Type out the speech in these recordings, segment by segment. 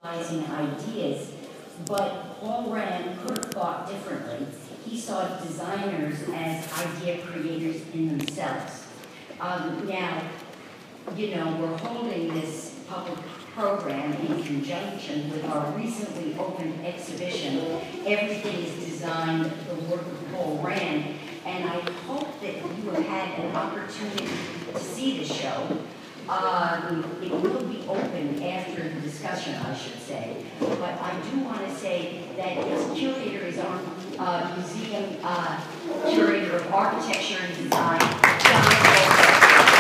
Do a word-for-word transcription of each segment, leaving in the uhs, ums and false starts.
ideas, but Paul Rand could have thought differently. He saw designers as idea creators in themselves. Um, now, you know, we're holding this public program in conjunction with our recently opened exhibition, Everything is Designed, the Work of Paul Rand, and I hope that you have had an opportunity to see the show. Um, it will be open after the discussion, I should say, but I do want to say that its curator is our uh, museum uh, curator of architecture and design, John Goldberg.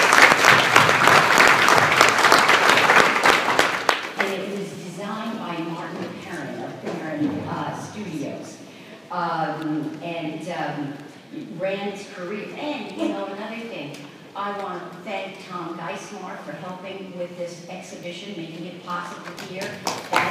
And it was designed by Martin Perrin of Perrin uh, Studios. Um, and um, Rand's career, and you know, another thing, I want to thank Tom Geismar for helping with this exhibition, making it possible here. That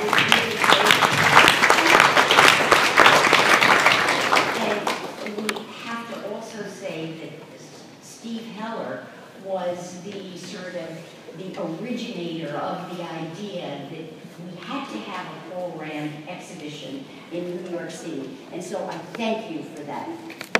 is really great. And we have to also say that Steve Heller was the sort of the originator of the idea that we had to have a Paul Rand exhibition in New York City. And so I thank you for that.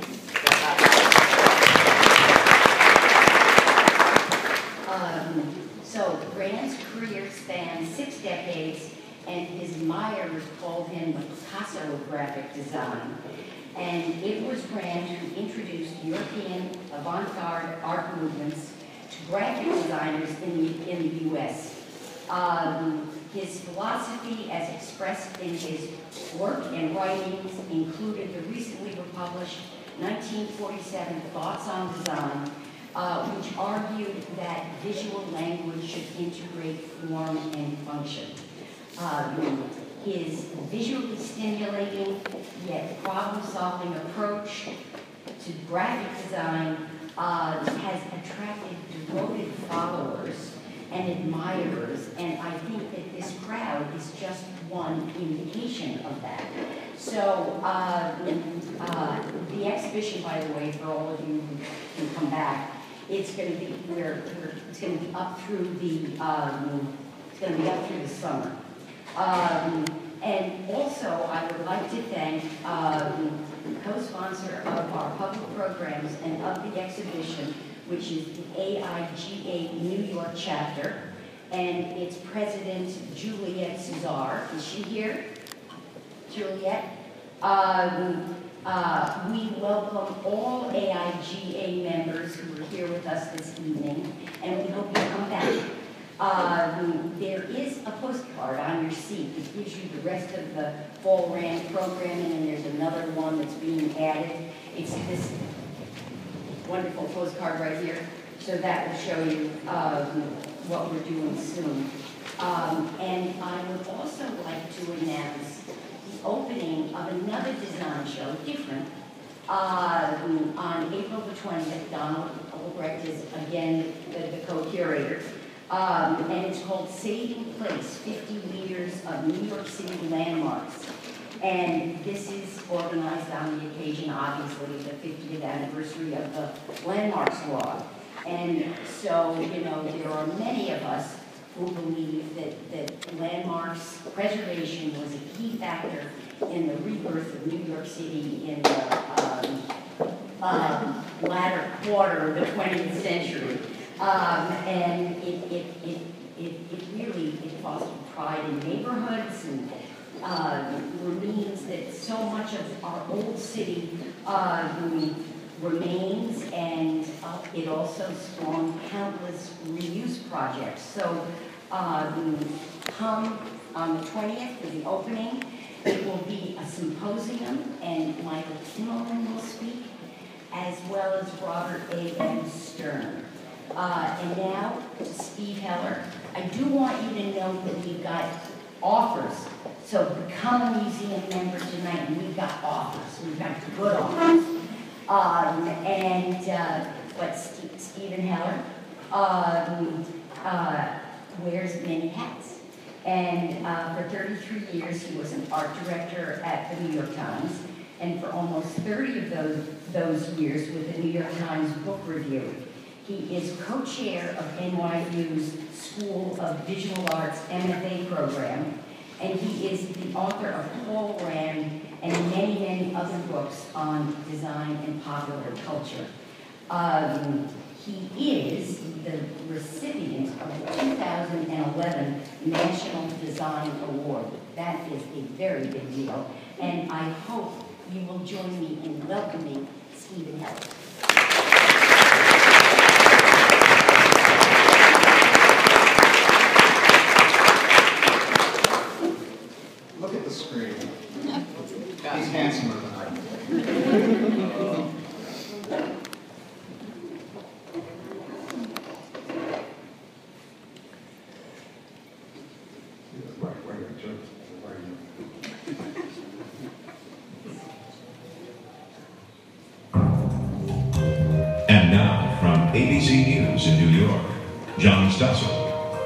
Um, so Rand's career spanned six decades, and his admirers called him the Picasso of graphic design. And it was Rand who introduced European avant-garde art movements to graphic designers in the, in the U S. Um, his philosophy, as expressed in his work and writings, included the recently republished nineteen forty-seven Thoughts on Design, Uh, which argued that visual language should integrate form and function. Um, his visually stimulating yet problem-solving approach to graphic design uh, has attracted devoted followers and admirers, and I think that this crowd is just one indication of that. So uh, uh, the exhibition, by the way, for all of you who can come back, it's going to be we're, we're, it's going to be up through the um, it's going to be up through the summer. Um, and also, I would like to thank um, the co-sponsor of our public programs and of the exhibition, which is the A I G A New York chapter, and its president, Juliette Cesar. Is she here? Juliette? Um, Uh, we welcome all A I G A members who are here with us this evening, and we hope you come back. Um, there is a postcard on your seat that gives you the rest of the Paul Rand programming, and there's another one that's being added. It's this wonderful postcard right here, so that will show you um, what we're doing soon. Um, and I would also like to announce opening of another design show, different, uh, on April the twentieth. Donald Albrecht is again the, the co-curator, um, and it's called Saving Place, fifty Meters of New York City Landmarks. And this is organized on the occasion, obviously, the fiftieth anniversary of the Landmarks Law. And so, you know, there are many of us who believe that, that landmarks preservation was a key factor in the rebirth of New York City in the um, um, latter quarter of the twentieth century. Um, and it, it, it, it, it really it fostered pride in neighborhoods and uh, means that so much of our old city uh, remains, and uh, it also spawned countless reuse projects. So um, come on the twentieth for the opening. It will be a symposium, and Michael Kimmelman will speak, as well as Robert A. M. Stern. Uh, and now to Steve Heller. I do want you to know that we've got offers. So become a museum member tonight, and we've got offers. We've got good offers. Um, and uh, but St Stephen Heller um, uh, wears many hats. And uh, for thirty-three years, he was an art director at the New York Times, and for almost thirty of those, those years with the New York Times Book Review. He is co-chair of N Y U's School of Visual Arts M F A program, and is the author of Paul Rand and many, many other books on design and popular culture. Um, he is the recipient of the two thousand eleven National Design Award. That is a very big deal, and I hope you will join me in welcoming Stephen Heller. Look at the screen. He's handsomer than I am. And now, from A B C News in New York, John Stossel.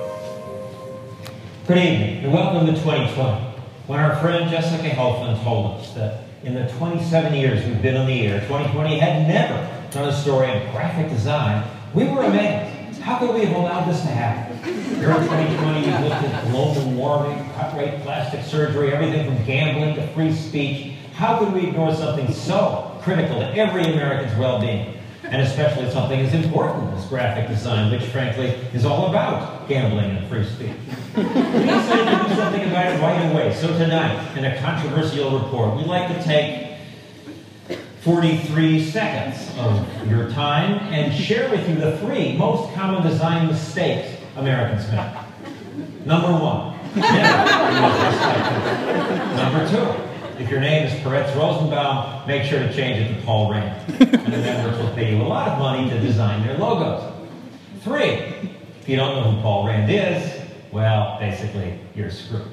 Good evening, and welcome to twenty twenty. When our friend Jessica Helfand told us that in the twenty-seven years we've been on the air, twenty twenty had never done a story on graphic design, we were amazed. How could we have allowed this to happen? During twenty twenty, we've looked at global warming, cut-rate plastic surgery, everything from gambling to free speech. How could we ignore something so critical to every American's well-being? And especially something as important as graphic design, which frankly is all about gambling and free speech. We decided to do something about it right away. So tonight, in a controversial report, we'd like to take forty-three seconds of your time and share with you the three most common design mistakes Americans make. Number one, never use this type. Number two, if your name is Peretz Rosenbaum, make sure to change it to Paul Rand. And the networks will pay you a lot of money to design their logos. Three, if you don't know who Paul Rand is, well, basically, you're screwed.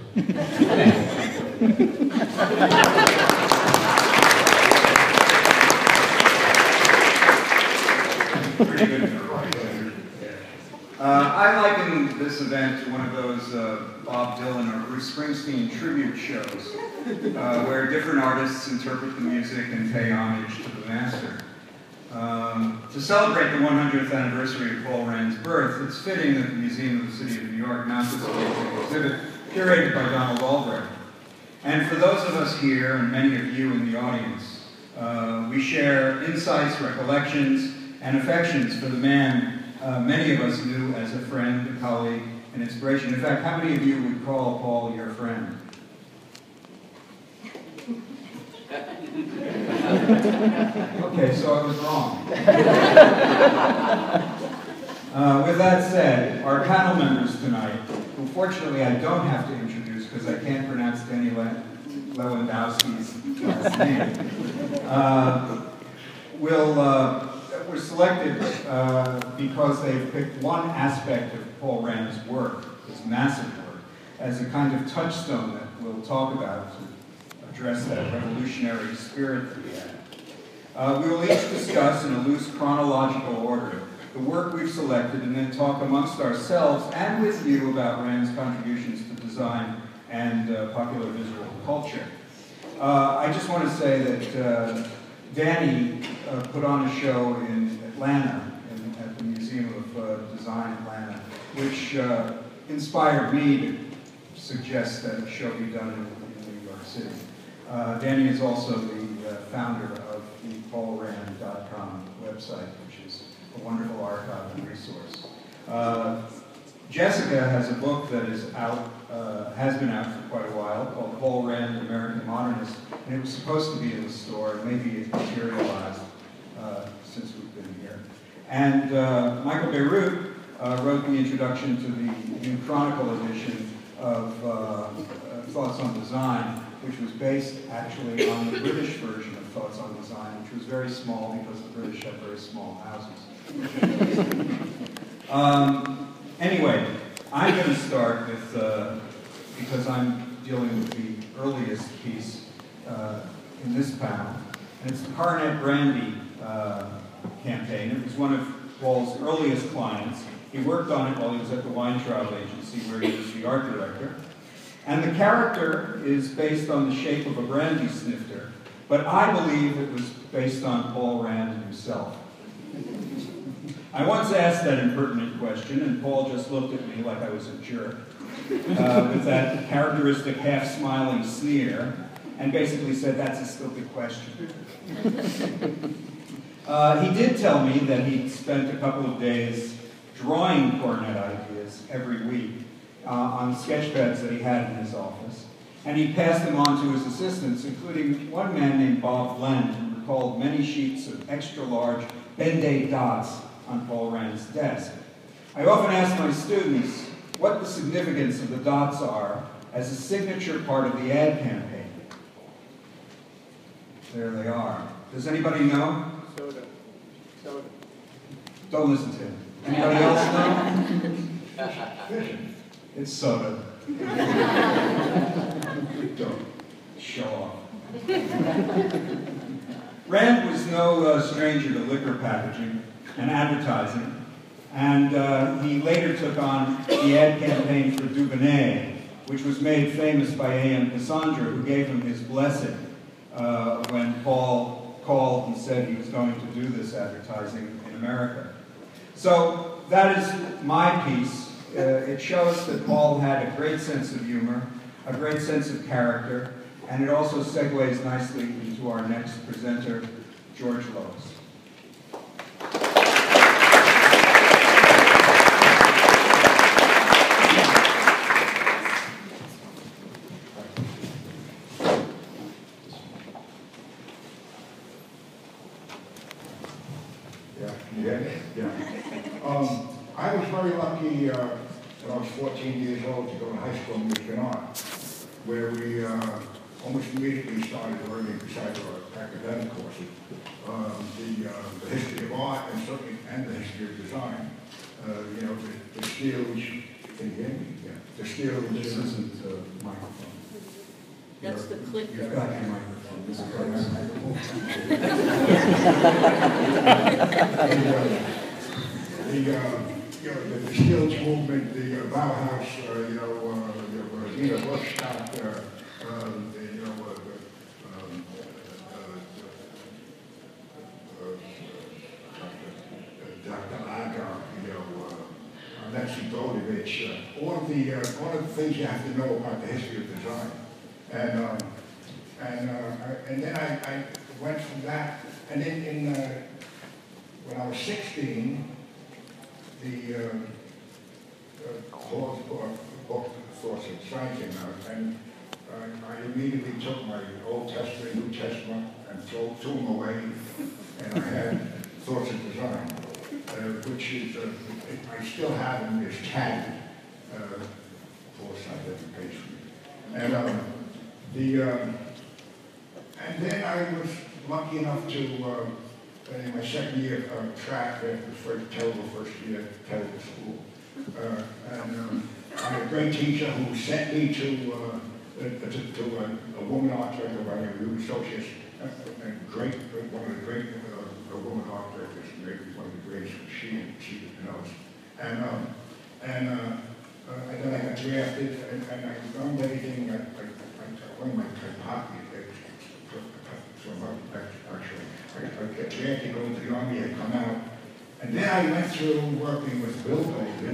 Pretty good. Uh, I liken this event to one of those uh, Bob Dylan or Bruce Springsteen tribute shows uh, where different artists interpret the music and pay homage to the master. Um, to celebrate the one hundredth anniversary of Paul Rand's birth, it's fitting that the Museum of the City of New York mounts this amazing exhibit curated by Donald Albrecht. And for those of us here, and many of you in the audience, uh, we share insights, recollections, and affections for the man Uh, many of us knew as a friend, a colleague, an inspiration. In fact, how many of you would call Paul your friend? Okay, so I was wrong. uh, with that said, our panel members tonight, who fortunately I don't have to introduce because I can't pronounce Danny Le Lewandowski's last name, uh, will uh, were selected uh, because they've picked one aspect of Paul Rand's work, his massive work, as a kind of touchstone that we'll talk about to address that revolutionary spirit that he had. Uh, we will each discuss in a loose chronological order the work we've selected and then talk amongst ourselves and with you about Rand's contributions to design and uh, popular visual culture. Uh, I just want to say that uh, Danny uh, put on a show in Atlanta, in, at the Museum of uh, Design Atlanta, which uh, inspired me to suggest that a show be done in, in New York City. Uh, Danny is also the uh, founder of the paul rand dot com website, which is a wonderful archive and resource. Uh, Jessica has a book that is out, uh, has been out for quite a while, called Paul Rand, American Modernist, and it was supposed to be in the store, and maybe it materialized uh, since we've been here. And uh, Michael Beirut uh, wrote the introduction to the new Chronicle edition of uh, uh, Thoughts on Design, which was based actually on the British version of Thoughts on Design, which was very small because the British have very small houses. um, Anyway, I'm going to start with, uh, because I'm dealing with the earliest piece uh, in this panel, and it's the Carnet Brandy uh, campaign. It was one of Paul's earliest clients. He worked on it while he was at the Weintraub Agency, where he was the art director. And the character is based on the shape of a brandy snifter, but I believe it was based on Paul Rand himself. I once asked that impertinent question, and Paul just looked at me like I was a jerk. uh, with that characteristic half-smiling sneer, and basically said, that's a stupid question. Uh, he did tell me that he spent a couple of days drawing cornet ideas every week uh, on sketchpads that he had in his office, and he passed them on to his assistants, including one man named Bob Glenn, who recalled many sheets of extra-large Ben-Day dots on Paul Rand's desk. I often ask my students what the significance of the dots are as a signature part of the ad campaign. There they are. Does anybody know? Soda. Soda. Don't listen to him. Anybody else know? It's soda. Don't show off. Rand was no uh, stranger to liquor packaging and advertising, and uh, he later took on the ad campaign for Dubonnet, which was made famous by A M Cassandra, who gave him his blessing uh, when Paul called and said he was going to do this advertising in America. So that is my piece. Uh, it shows that Paul had a great sense of humor, a great sense of character, and it also segues nicely into our next presenter, George Lois. Yeah, yeah. Um, I was very lucky uh, when I was fourteen years old to go to high school in Michigan Art, where we uh, almost immediately started learning, besides our academic courses, um, the, uh, the history of art and certainly and the history of design. Uh, you know, the, the skills. Can you hear me? Yeah. The skills. This isn't a microphone. That's the clicker. You've got your microphone. This is my microphone. the, uh, you know, the, the skills movement, the uh, Bauhaus, uh, you know, uh, the uh, Nina Buschstadt, uh, um, the, you know, uh, the, um, uh, uh, uh, Doctor Agar, you know, uh, Alexei Godovich, uh, all of the uh, all of the things you have to know about the history of design, and um, and uh, I, and then I, I went from that, and then in uh, when I was sixteen. The uh, uh, Hall's book, book Thoughts of Design came out, and uh, I immediately took my Old Testament, New Testament, and threw, threw them away, and I had Thoughts of Design, uh, which is, uh, it, I still have them, it's tagged, uh, for scientific page for me. And um, the, um, and then I was lucky enough to, uh, in my second year of uh, track, after the first terrible first year at terrible school, uh, and um, I had a great teacher who sent me to uh, to, to uh, a woman art director by the name of Ruby Socius, a great, one of the great uh, woman art directors, maybe one of the greatest she she knows, and um, and, uh, uh, and then I got drafted, and, and I learned everything. I, I, I learned my typography, actually. I got drafted to go into the Army, had come out. And then I went through working with Bill Golden,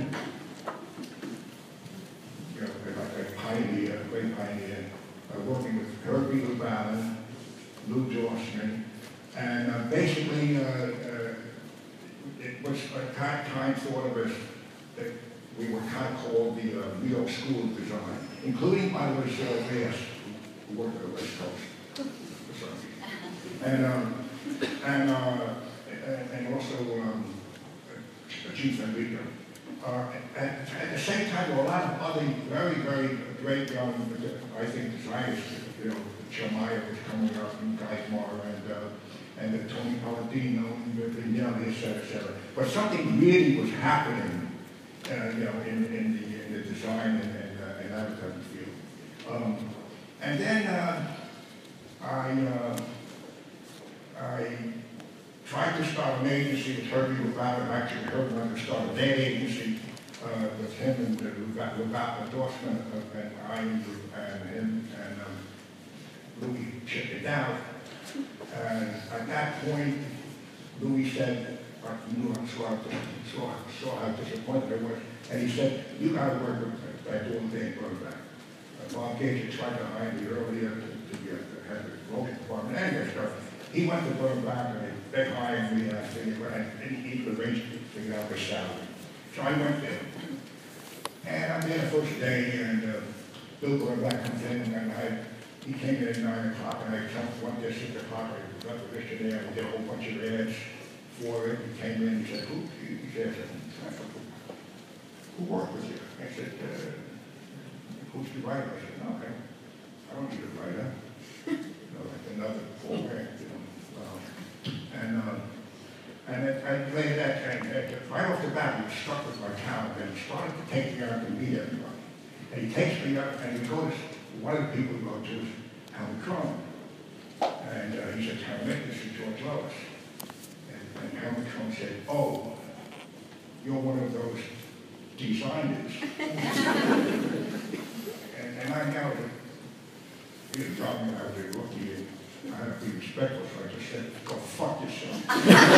you know, like a pioneer, a great pioneer, uh, working with Herbie Llewellyn, Lou Dorsman, and uh, basically uh, uh, it was a time, time thought of us that we were kind of called the uh, New York School of Design, including, by the way, Sarah Bass, who worked at the West Coast. And, um, and, uh, and also um, Chief Enrico. Uh, at, at the same time, there were a lot of other very, very great, um, I think, designers. You know, Chemaya was coming up, and Geismar, and uh, and the Tony Palladino, and Vignelli, et cetera, et cetera. But something really was happening, uh, you know, in, in the in the design and, and, uh, and advertising field. Um, and then uh, I. Uh, I tried to start an agency with Herbie Llewellyn. Actually, Herbie wanted to start a day agency uh, with him and uh, Llewellyn Dorsman uh, and I and him and um, Louis checked it out. And at that point, Louis said, I knew I saw, saw, saw how disappointed I was, and he said, you got to work with that doing thing going back. Uh, Bob Gage had tried to hire me earlier to, to be a, to have the road department, anyway, so he went to Bernbach and they, they hired me, and I figured, well, I didn't need to arrange to figure out the salary. So I went there. And I'm there the first day, and uh, Bill Bernbach comes in, and I, he came in at nine o'clock, and I jumped one day at six o'clock, I got the list there, and did a whole bunch of ads for it. He came in, he said, who, he said, who worked with you? I said, uh, who's the writer? I said, no, I don't, I don't need a writer. You know, like another program, you know. Um, and uh, and it, I played that, and, and right off the bat, he struck with my talent, and he started to take me out to meet everybody. And he takes me out, and he goes, one of the people he goes to is Howard Cronin. And uh, he said, Howard, this is George Lois. And, and Howard Cronin said, oh, you're one of those designers. and, and I know that he was talking about the rookie, and I had to be respectful, so I just said, go fuck yourself.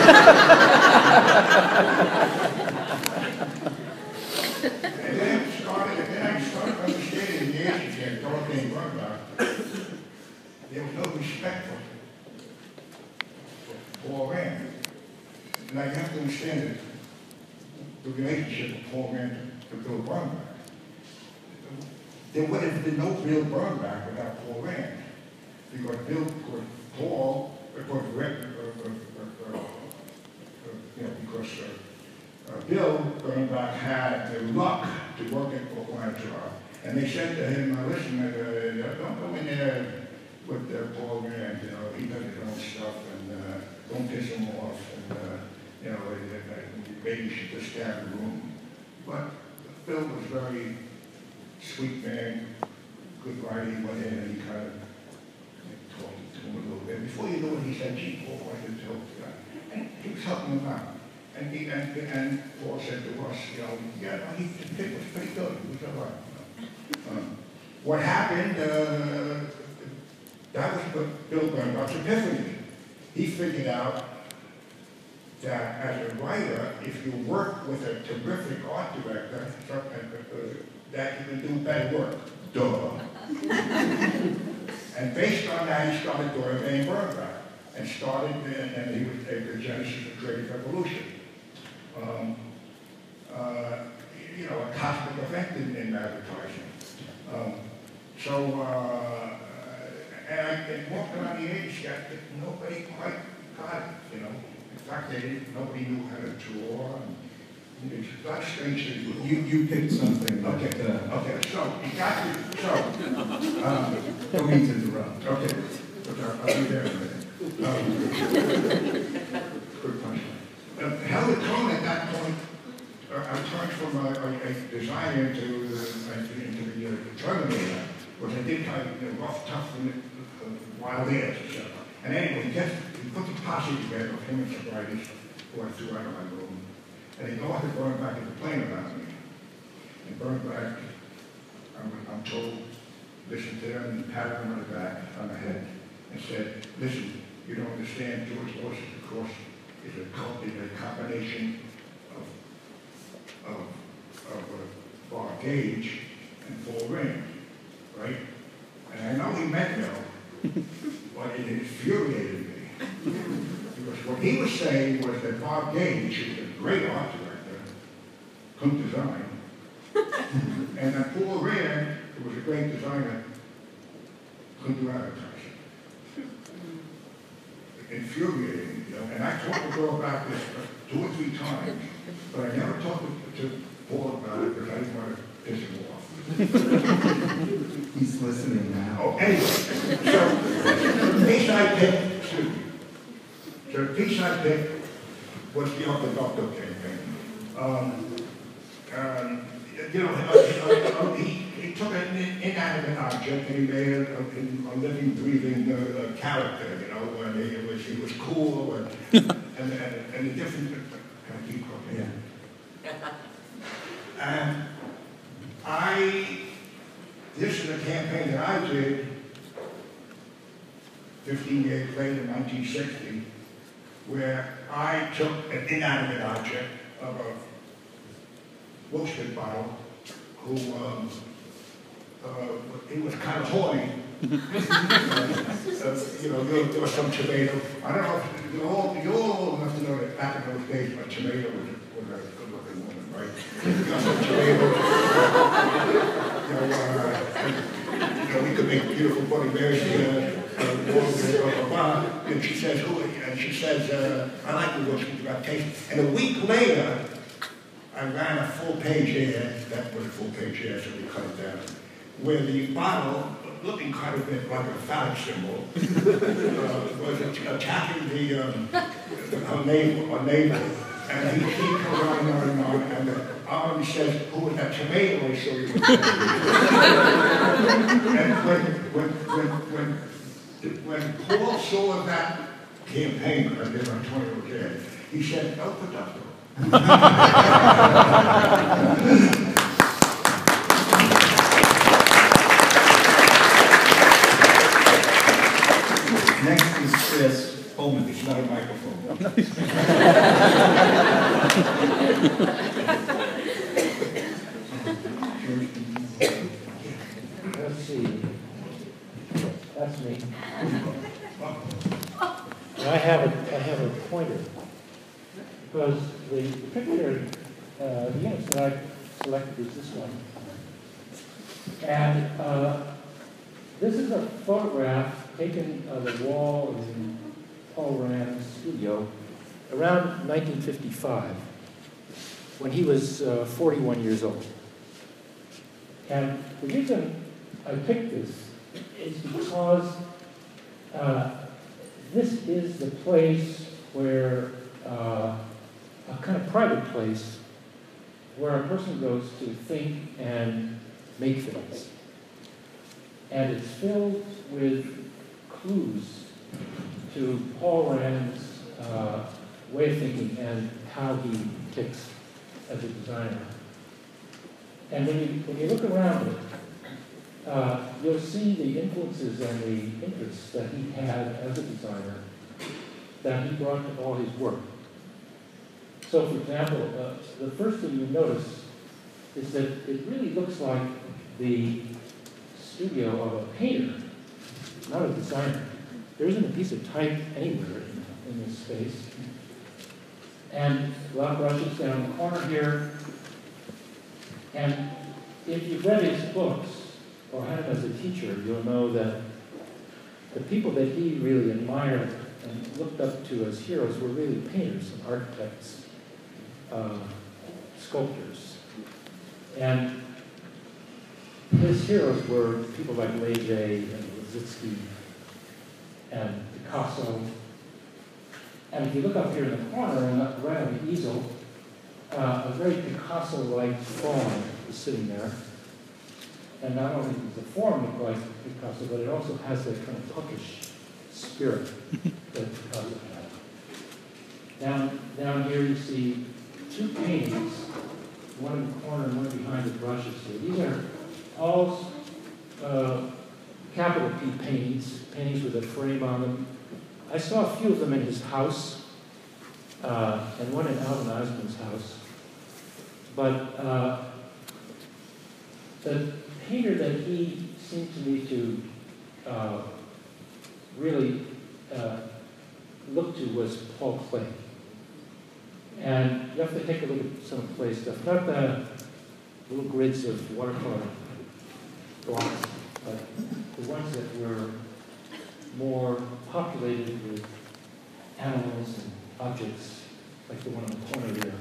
and then I started, and then I started understanding the answers here, Dorothy and Bernbach. There was no respect for, for Paul Rand. And I have to understand that the relationship of Paul Rand to Bill Bernbach. There would have been no Bill Bernbach without Paul Rand. Because Bill, because Paul, because, uh, uh, uh, uh, you know, because uh, uh, Bill Bernbach had the luck to work at Brookline. And they said to him, uh, listen, uh, don't go in there with uh, Paul Rand, you know, he does his own stuff, and uh, don't piss him off, and, uh, you know, maybe you should just stay in the room. But Bill was a very sweet man, good writer. He went in and he kind of talked to him a little bit. Before you know it, he said, gee, Paul, I can tell the guy. And he was helping him out. And, he, and, and Paul said to us, you know, yeah, no, he, it was pretty good. It was all right. You know. um, what happened, uh, that was Bill Bernbach's epiphany. He figured out that as a writer, if you work with a terrific art director, that you can do better work. Duh. And based on that, he started doing Van Bernbach, and started, and, and he was the genesis of Creative Revolution. Um, uh, you know, a cosmic event in, in advertising. Um, so, uh, and I and walked around the age that nobody quite got it, you know. In fact, they didn't, nobody knew how to draw. And it's not strange to you. You, you picked something. Okay, But, uh, okay, so, you got to, so, um, don't mean to interrupt. okay, but I'll, I'll be there in a minute. Um, good punchline. Uh, Howard Cohn at that point, uh, I turned from a, a, a designer to, uh, into the uh, Terminator, was I did kind of you know, rough, tough, and uh, wild airs, et cetera. And anyway, he, just, he put the posse together of him and some writers who I threw out of my room. And he offered Bernbach to complain about me. And Bernbach, I'm, I'm told, listened to them and patted him on the back, on the head, and said, listen, you don't understand, George Lois, of course, is a, is a combination of, of, of uh, Bob Gage and Paul Rand, right? And I know he meant well, but it infuriated me. Because what he was saying was that Bob Gage, who was a great art director, couldn't design. And that Paul Rand, who was a great designer, couldn't do advertising. It infuriated me, you know. And I talked to Bill about this two or three times, but I never talked to, to Paul about it because I didn't want to piss him off. He's listening now. Oh, anyway, so the piece I picked, excuse me. So the piece I picked was the Uncle Doctor campaign. Um, um, you know, uh, uh, he, he took an inanimate object and he made it a, a living, breathing uh, uh, character, you know, and he was, he was cool and, and, and, and a different, can I keep going? Yeah. And I, this is a campaign that I did fifteen years later, in nineteen sixty, where I took an inanimate object of a Wolfsburg bottle, who, um, uh, he was kind of horny. uh, you know, there, there was some tomato. I don't know if you're all, you're all old enough to know that back in those days, a tomato was, was a good-looking woman, right? You know, some tomato. you know, uh, you know, we could make beautiful Bloody Marys together. Uh, and she says, who? And she says, uh, I like the whiskey about taste. And a week later, I ran a full page ad. That was a full page ad, so we cut it down. Where the bottle, looking kind of bit like a phallic symbol, uh, was attacking the, um, the her neighbor, our neighbor. And he, he comes on and on and on, and the arm says, who was that tomato I saw you with? And when, when, when, when, when Paul saw that campaign, I did on twenty oh he said, El Potato. Next is Chris Holman. It's not a microphone. Let's see. That's me. And I have a, I have a pointer because the picture, uh, the image that I selected is this one. And uh, this is a photograph taken of the wall in Paul Rand's studio around nineteen fifty-five, when he was uh, forty-one years old. And the reason I picked this is because uh, this is the place where, uh, a kind of private place, where a person goes to think and make things. And it's filled with clues to Paul Rand's uh, way of thinking and how he ticks as a designer. And when you, when you look around it, uh, you'll see the influences and the interests that he had as a designer that he brought to all his work. So, for example, uh, the first thing you notice is that it really looks like the studio of a painter, not a designer. There isn't a piece of type anywhere in, in this space. And a lot of brushes down the corner here. And if you've read his books, or had him as a teacher, you'll know that the people that he really admired and looked up to as heroes were really painters and architects, uh, sculptors. And his heroes were people like Leger and Liszewski and Picasso. And if you look up here in the corner and up right on the easel, uh, a very Picasso-like fawn is sitting there. And not only does the form look like Picasso, but it also has that kind of puckish spirit that Picasso had. Down, down here you see two paintings, one in the corner and one behind the brushes here. These are all uh, capital P paintings, paintings with a frame on them. I saw a few of them in his house, uh, and one in Alvin Eisman's house. But uh, the painter that he seemed to me to uh, really uh, look to was Paul Klee. And you have to take a look at some Klee stuff, not the little grids of watercolor blocks, but the ones that were more populated with animals and objects, like the one on the corner there.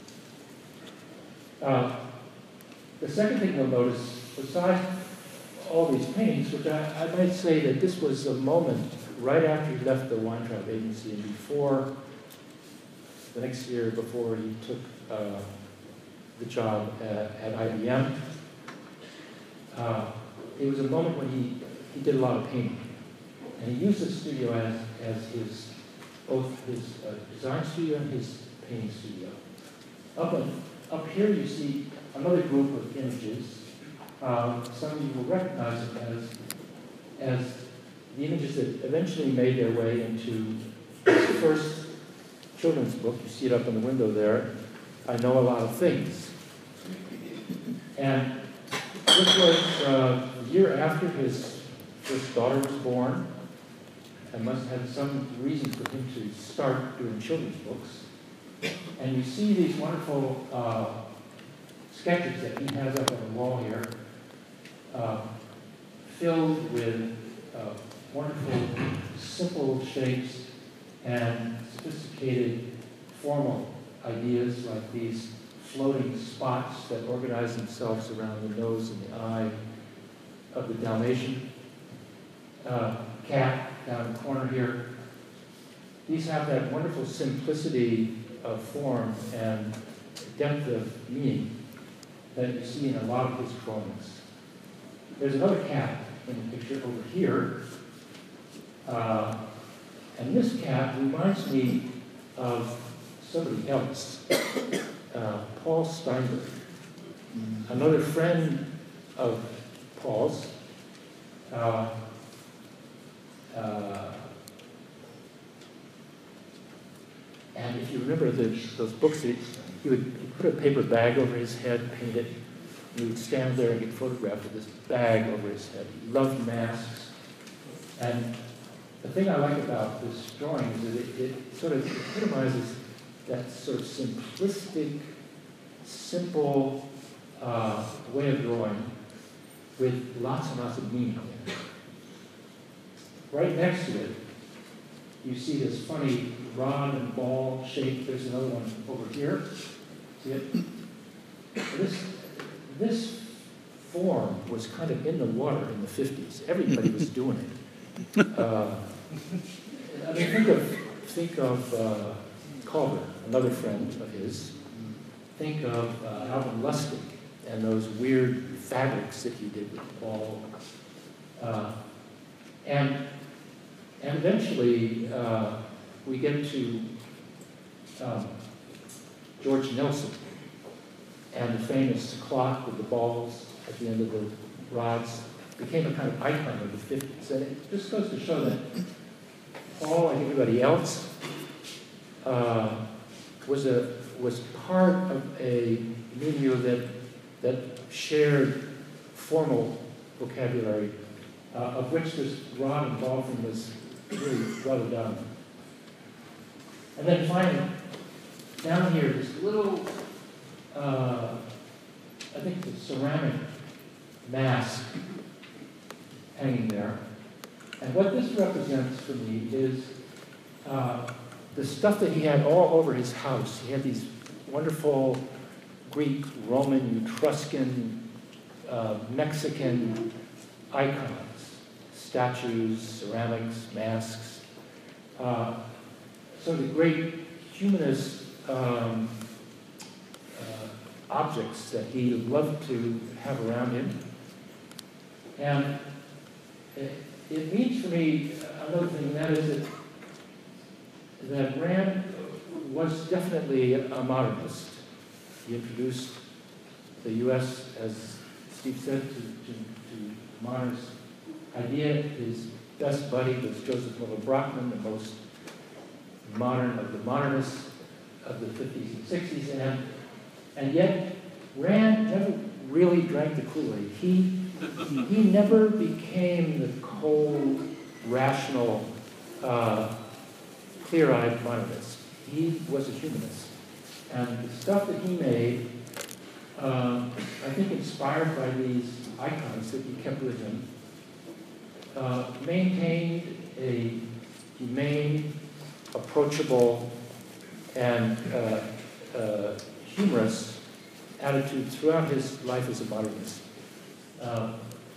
Uh, the second thing you'll notice, besides all these paintings, which I, I might say that this was a moment right after he left the Weintraub Agency and before, the next year before he took uh, the job at, at I B M. Uh, it was a moment when he, he did a lot of painting. And he used the studio as, as his, both his uh, design studio and his painting studio. Up, up here you see another group of images. Um, some of you will recognize them as, as the images that eventually made their way into his first children's book. You see it up in the window there, I Know a Lot of Things. And This was uh, a year after his first daughter was born, and must have had some reason for him to start doing children's books. And you see these wonderful uh, sketches that he has up on the wall here, uh, filled with uh, wonderful, simple shapes and sophisticated formal ideas like these floating spots that organize themselves around the nose and the eye of the Dalmatian uh, cat down in the corner here. These have that wonderful simplicity of form and depth of meaning that you see in a lot of his drawings. There's another cat in the picture over here. Uh, and this cat reminds me of somebody else, uh, Paul Steinberg, another friend of Paul's. Uh, uh, and if you remember the, those books, he would he'd put a paper bag over his head, paint it, and he would stand there and get photographed with this bag over his head. He loved masks. And the thing I like about this drawing is that it, it sort of epitomizes that sort of simplistic, simple uh, way of drawing with lots and lots of meaning in it. Right next to it, you see this funny rod and ball shape. There's another one over here. See it? This, this form was kind of in the water in the fifties. Everybody was doing it. Uh, I mean, think of, think of uh, Culver, another friend of his. Think of uh, Alvin Lustig and those weird fabrics that he did with Paul. Uh, and, and eventually, uh, we get to um, George Nelson and the famous clock with the balls at the end of the rods. Became a kind of icon of the fifties. And it just goes to show that Paul, like everybody else, uh, was a was part of a milieu that that shared formal vocabulary, uh, of which this rod and ball thing was really rather dominant. And then finally, down here, this little, uh, I think it's a ceramic mask hanging there. And what this represents for me is uh, the stuff that he had all over his house. He had these wonderful Greek, Roman, Etruscan, uh, Mexican icons, statues, ceramics, masks. Uh, so the great humanist um, uh, objects that he loved to have around him. And it, it means for me another thing, and that is that, that Rand was definitely a modernist. He introduced the U S, as Steve said, to, to, to modernist idea. His best buddy was Joseph Miller Brockman, the most modern of the modernists of the fifties and sixties, and, and yet Rand never really drank the Kool-Aid. He, he never became the cold, rational, uh, clear-eyed modernist. He was a humanist. And the stuff that he made, um, I think inspired by these icons that he kept with him, uh, maintained a humane, approachable, and uh, uh, humorous attitude throughout his life as a modernist. Um,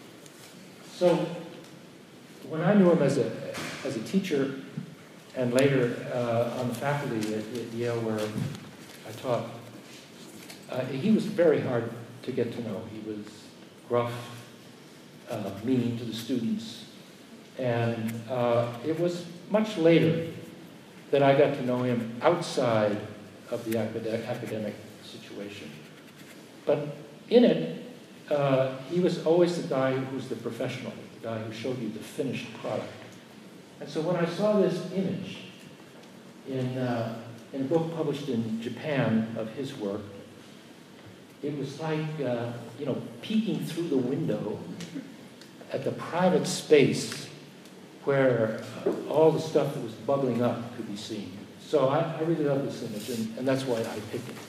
so when I knew him as a, as a teacher, and later uh, on the faculty at, at Yale where I taught, uh, he was very hard to get to know. He was gruff, uh, mean to the students. And uh, it was much later that I got to know him outside of the acad- academic situation. But in it, uh, he was always the guy who was the professional, the guy who showed you the finished product. And so when I saw this image in, uh, in a book published in Japan of his work, It was like, uh, you know, peeking through the window at the private space where uh, all the stuff that was bubbling up could be seen. So I, I really love this image, and, and that's why I picked it.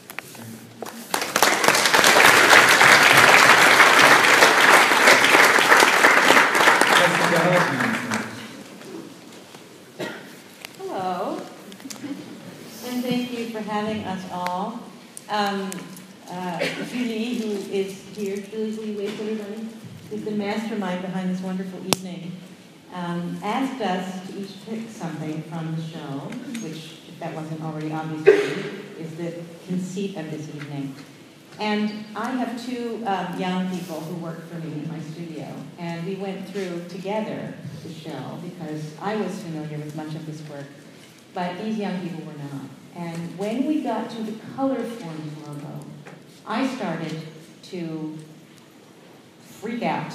Hello, and thank you for having us all. Um, uh, Julie, who is here, Julie, will you wave to everybody? Who's the mastermind behind this wonderful evening, um, asked us to each pick something from the show, which, if that wasn't already obvious to you, is the conceit of this evening. And I have two um, young people who work for me in my studio, and we went through together the show because I was familiar with much of this work, but these young people were not. And when we got to the Colorforms logo, I started to freak out.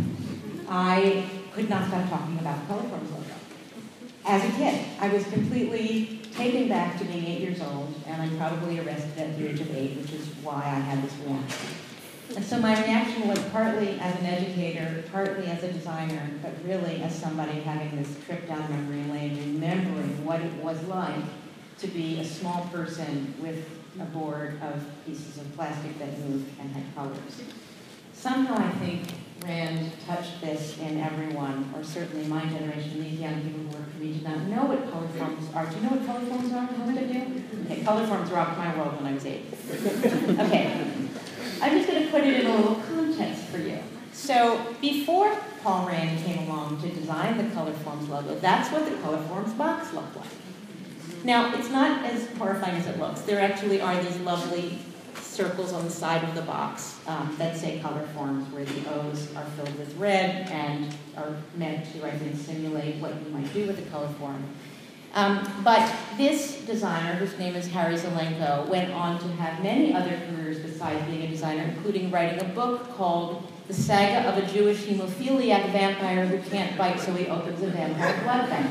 I could not stop talking about the Colorforms logo. As a kid, I was completely taken back to being eight years old, and I'm probably arrested at the age of eight, which is why I had this reaction. And so my reaction was partly as an educator, partly as a designer, but really as somebody having this trip down memory lane, remembering what it was like to be a small person with a board of pieces of plastic that moved and had colors. Somehow I think Rand touched this in everyone, or certainly my generation, these young people who work for me did not know what color forms are. Do you know what color forms are? How did I do? Okay, color forms rocked my world when I was eight. Okay, I'm just going to put it in a little context for you. So before Paul Rand came along to design the Color Forms logo, that's what the Color Forms box looked like. Now, it's not as horrifying as it looks. There actually are these lovely circles on the side of the box um, that say Color Forms, where the O's are filled with red and are meant to, I think, simulate what you might do with a color form. Um, but this designer, whose name is Harry Zelenko, went on to have many other careers besides being a designer, including writing a book called The Saga of a Jewish Hemophiliac Vampire Who Can't Bite, So He Opens a Vampire Blood Bank.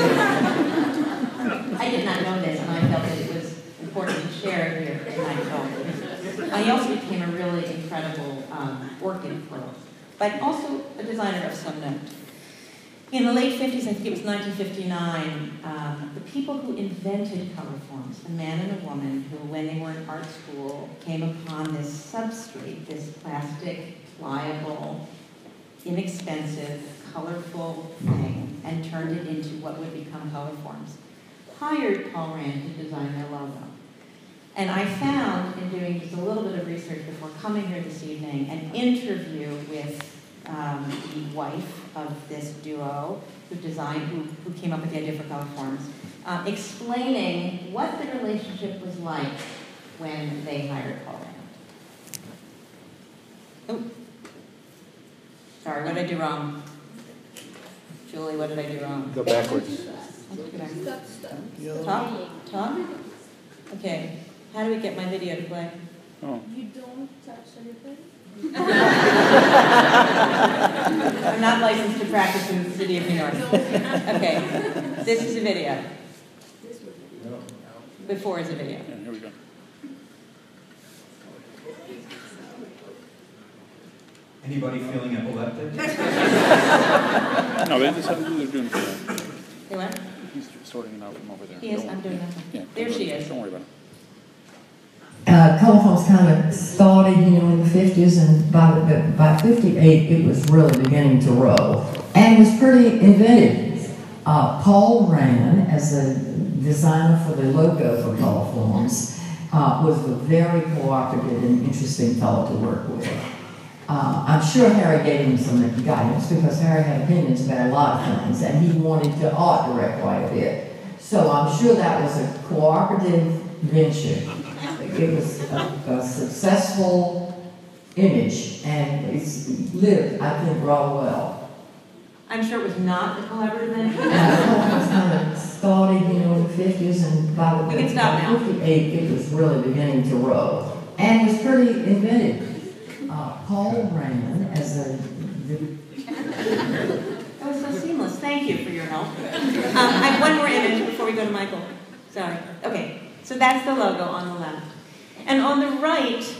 I did not know this, and I felt that it was important to share it here in my talk. I also became a really incredible um, orchid pro, but also a designer of some note. In the late fifties, I think it was nineteen fifty-nine, um, the people who invented color forms, a man and a woman who, when they were in art school, came upon this substrate, this plastic, pliable, inexpensive, colorful thing, and turned it into what would become color forms, hired Paul Rand to design their logo. And I found, in doing just a little bit of research before coming here this evening, an interview with um, the wife of this duo who designed, who, who came up with the idea for color forms, uh, explaining what the relationship was like when they hired Paul Rand. Oh, sorry, what did I do wrong? Julie, what did I do wrong? Go backwards. Talk? Talk? Okay. How do we get my video to play? Oh. You don't touch anything? I'm not licensed to practice in the city of New York. Okay. This is a video. Before is a video. Yeah, here we go. Anybody feeling epileptic? No, they just have to do their doing for that. Hey, what? He's sorting it out from over there. He is? Don't- I'm doing nothing. Yeah, There don't she worry- is. Don't worry about it. Uh, color forms kind of started, you know, in the fifties, and by the, by fifty-eight, it was really beginning to roll, and was pretty inventive. Uh, Paul Rand, as a designer for the logo for Color Forms, uh, was a very cooperative and interesting fellow to work with. Uh, I'm sure Harry gave him some guidance because Harry had opinions about a lot of things, and he wanted to art direct quite a bit. So I'm sure that was a cooperative venture. It was a, a successful image, and it's lived, I think, rather well. I'm sure it was not a collaborative venture. Uh, it was kind of started, you know, in the fifties, and by the We can stop now. fifty-eight, it was really beginning to roll, and was pretty inventive. Uh, Paul Rand, as a That was so seamless. Thank you for your help. Um, I have one more image before we go to Michael. Sorry. Okay, so that's the logo on the left. And on the right,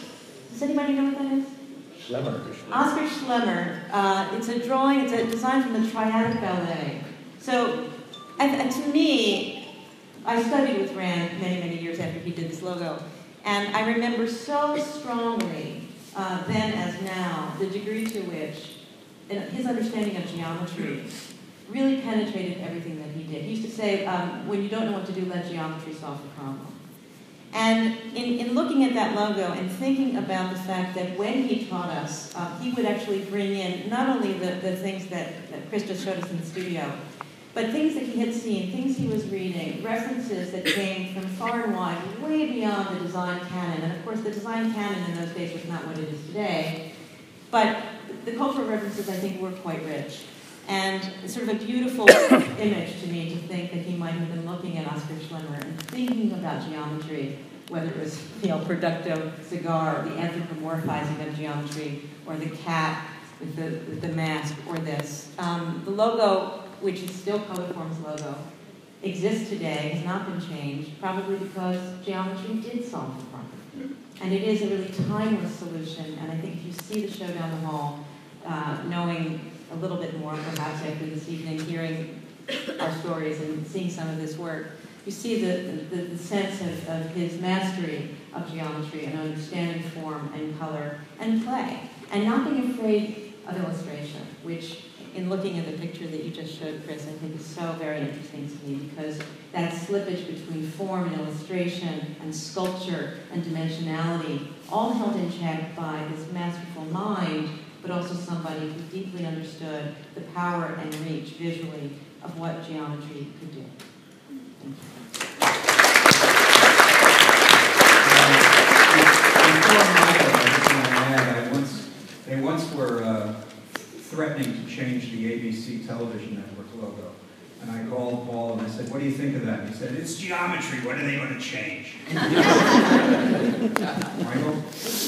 Does anybody know what that is? Schlemmer. Oscar Schlemmer. Uh, it's a drawing, it's a design from the Triadic Ballet. So, and, and to me, I studied with Rand many, many years after he did this logo, and I remember so strongly, uh, then as now, the degree to which his understanding of geometry really penetrated everything that he did. He used to say, um, when you don't know what to do, let geometry solve the problem. And in, in looking at that logo and thinking about the fact that when he taught us, uh, he would actually bring in not only the, the things that, that Chris just showed us in the studio, but things that he had seen, things he was reading, references that came from far and wide, way beyond the design canon. And of course, the design canon in those days was not what it is today. But the cultural references, I think, were quite rich. And it's sort of a beautiful image to me to think that he might have been looking at Oscar Schlemmer and thinking about geometry, whether it was, you know, Producto cigar, the anthropomorphizing of geometry, or the cat with the, with the mask, or this. Um, the logo, which is still Codiform's logo, exists today, has not been changed, probably because geometry did solve the problem. And it is a really timeless solution, and I think if you see the show down the hall, uh, knowing a little bit more, perhaps after this evening, hearing our stories and seeing some of this work, you see the, the, the sense of, of his mastery of geometry and understanding form and color and play, and not being afraid of illustration, which, in looking at the picture that you just showed, Chris, I think is so very interesting to me, because that slippage between form and illustration and sculpture and dimensionality, all held in check by his masterful mind, but also somebody who deeply understood the power and reach visually of what geometry could do. Thank you. Before Michael, I just want to add, I once, they once were uh, threatening to change the A B C television network logo. And I called Paul and I said, what do you think of that? And he said, it's geometry, what are they going to change? Michael?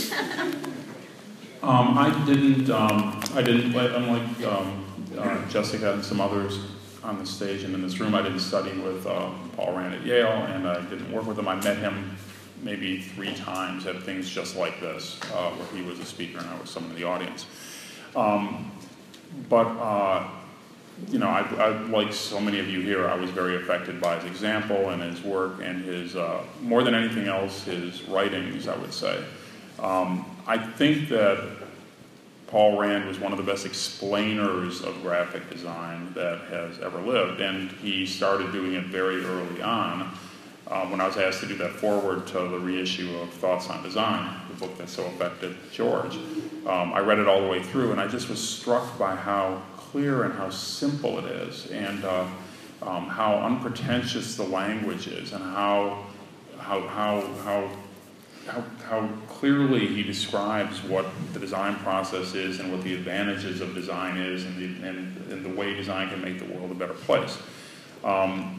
Um, I didn't, um, I didn't, unlike um, uh, Jessica and some others on the stage and in this room, I didn't study with uh, Paul Rand at Yale, and I didn't work with him. I met him maybe three times at things just like this, uh, where he was a speaker and I was someone in the audience. Um, but, uh, you know, I, I, like so many of you here, I was very affected by his example and his work and his, uh, more than anything else, his writings, I would say. Um, I think that Paul Rand was one of the best explainers of graphic design that has ever lived, and he started doing it very early on. Uh, when I was asked to do that foreword to the reissue of Thoughts on Design, the book that so affected George, um, I read it all the way through, and I just was struck by how clear and how simple it is, and uh, um, how unpretentious the language is, and how how how how How, how clearly he describes what the design process is and what the advantages of design is, and the, and, and the way design can make the world a better place. Um,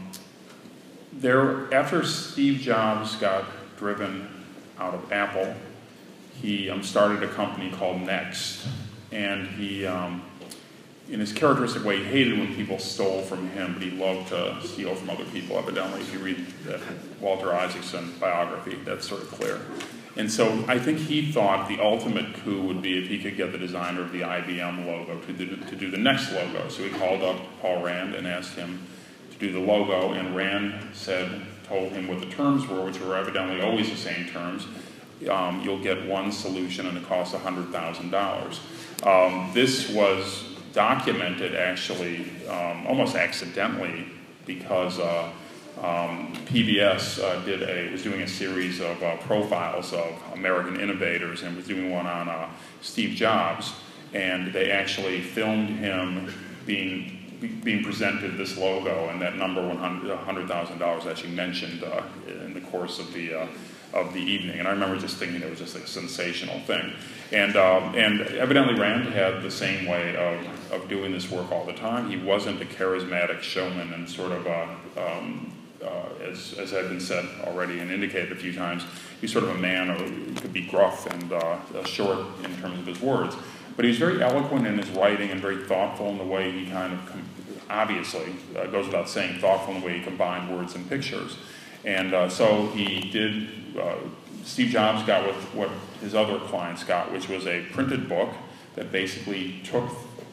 there, after Steve Jobs got driven out of Apple, he um, started a company called Next, and he, um, in his characteristic way, he hated when people stole from him, but he loved to steal from other people, evidently. If you read the Walter Isaacson biography, that's sort of clear. And so I think he thought the ultimate coup would be if he could get the designer of the I B M logo to do, to do the Next logo. So he called up Paul Rand and asked him to do the logo, and Rand said, told him what the terms were, which were evidently always the same terms. Um, you'll get one solution and it costs one hundred thousand dollars. Um, this was documented actually um, almost accidentally because uh, um, P B S uh, did a was doing a series of uh, profiles of American innovators and was doing one on uh, Steve Jobs, and they actually filmed him being being presented this logo, and that number one hundred thousand dollars actually mentioned uh, in the course of the uh, of the evening. And I remember just thinking it was just a sensational thing. And um, and evidently Rand had the same way of, of doing this work all the time. He wasn't a charismatic showman and sort of, a, um, uh, as, as had been said already and indicated a few times, he's sort of a man who could be gruff and uh, short in terms of his words. But he was very eloquent in his writing and very thoughtful in the way he kind of, obviously, uh, goes without saying, thoughtful in the way he combined words and pictures. And uh, so he did uh, Steve Jobs got with what his other clients got, which was a printed book that basically took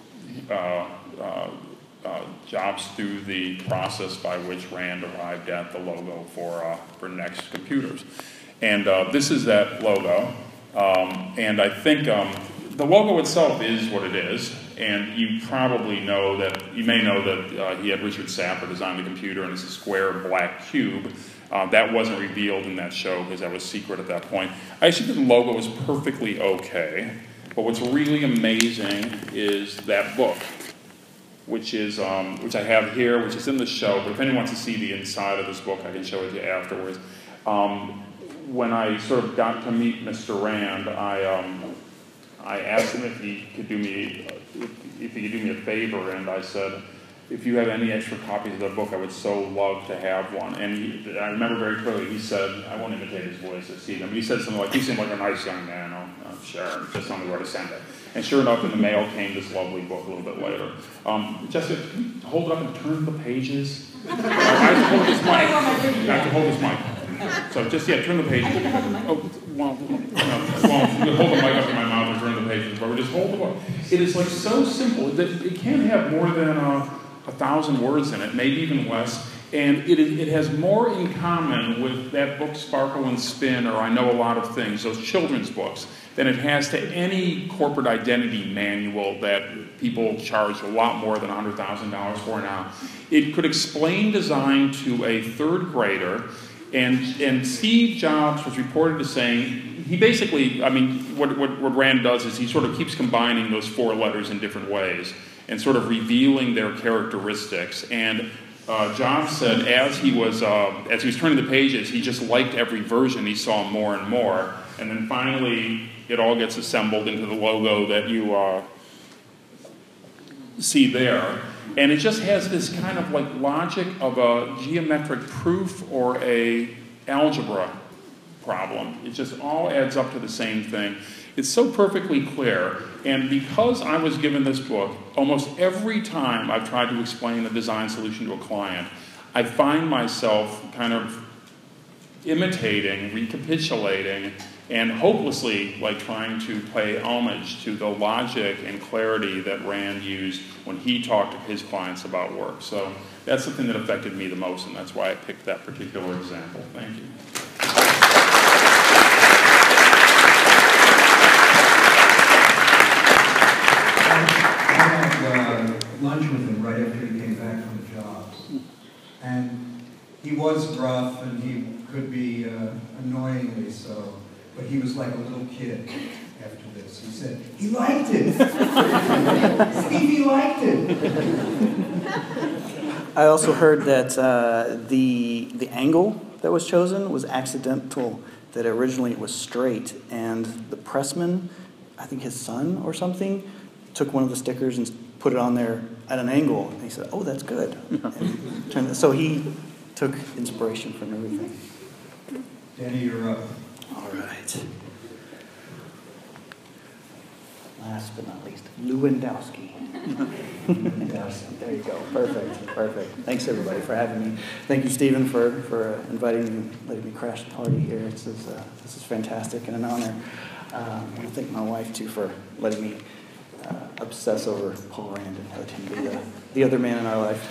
uh, uh, uh, Jobs through the process by which Rand arrived at the logo for, uh, for Next computers. And uh, this is that logo. Um, and I think um, the logo itself is what it is. And you probably know that, you may know that uh, he had Richard Sapper design the computer, and it's a square black cube. Uh, that wasn't revealed in that show because that was secret at that point. I actually think the logo was perfectly okay. But what's really amazing is that book, which is um, which I have here, which is in the show. But if anyone wants to see the inside of this book, I can show it to you afterwards. Um, when I sort of got to meet Mister Rand, I um, I asked him if he could do me if, if he could do me a favor, and I said, if you have any extra copies of the book, I would so love to have one. And he, I remember very clearly, he said, I won't imitate his voice as Stephen, but he said something like, you seem like a nice young man. Oh, oh sure, just tell me where to send it. And sure enough, in the mail came this lovely book a little bit later. Um, Jessica, can you hold it up and turn the pages? I have to hold this mic. I have to hold this mic. So just, yeah, turn the pages. Oh, well, no, well, you hold the mic up in my mouth and turn the pages, but we just hold the book. It is like so simple that it can't have more than a, a thousand words in it, maybe even less. And it, it has more in common with that book, Sparkle and Spin, or I Know a Lot of Things, those children's books, than it has to any corporate identity manual that people charge a lot more than one hundred thousand dollars for now. It could explain design to a third grader, and, and Steve Jobs was reported as saying, he basically, I mean, what, what, what Rand does is he sort of keeps combining those four letters in different ways and sort of revealing their characteristics. And uh, Jobs said as he was uh, as he was turning the pages, he just liked every version he saw more and more. And then finally, it all gets assembled into the logo that you uh, see there. And it just has this kind of like logic of a geometric proof or a algebra problem. It just all adds up to the same thing. It's so perfectly clear. And because I was given this book, almost every time I've tried to explain a design solution to a client, I find myself kind of imitating, recapitulating, and hopelessly like trying to pay homage to the logic and clarity that Rand used when he talked to his clients about work. So that's something that affected me the most, and that's why I picked that particular example. Thank you. Uh, lunch with him right after he came back from the Jobs. And he was rough and he could be uh, annoyingly so, but he was like a little kid after this. He said, he liked it. Stevie liked it. I also heard that uh, the, the angle that was chosen was accidental, that originally it was straight, and the pressman, I think his son or something, took one of the stickers and put it on there at an angle, and he said, oh, that's good. And turned it, so he took inspiration from everything. Danny, you're up. All right. Last but not least, Lewandowski. Lewandowski. There you go. Perfect. Perfect. Thanks, everybody, for having me. Thank you, Stephen, for, for uh, inviting me and letting me crash the party here. This is, uh, this is fantastic and an honor. Um, I want to thank my wife, too, for letting me Uh, obsess over Paul Rand and let him be the, the other man in our life.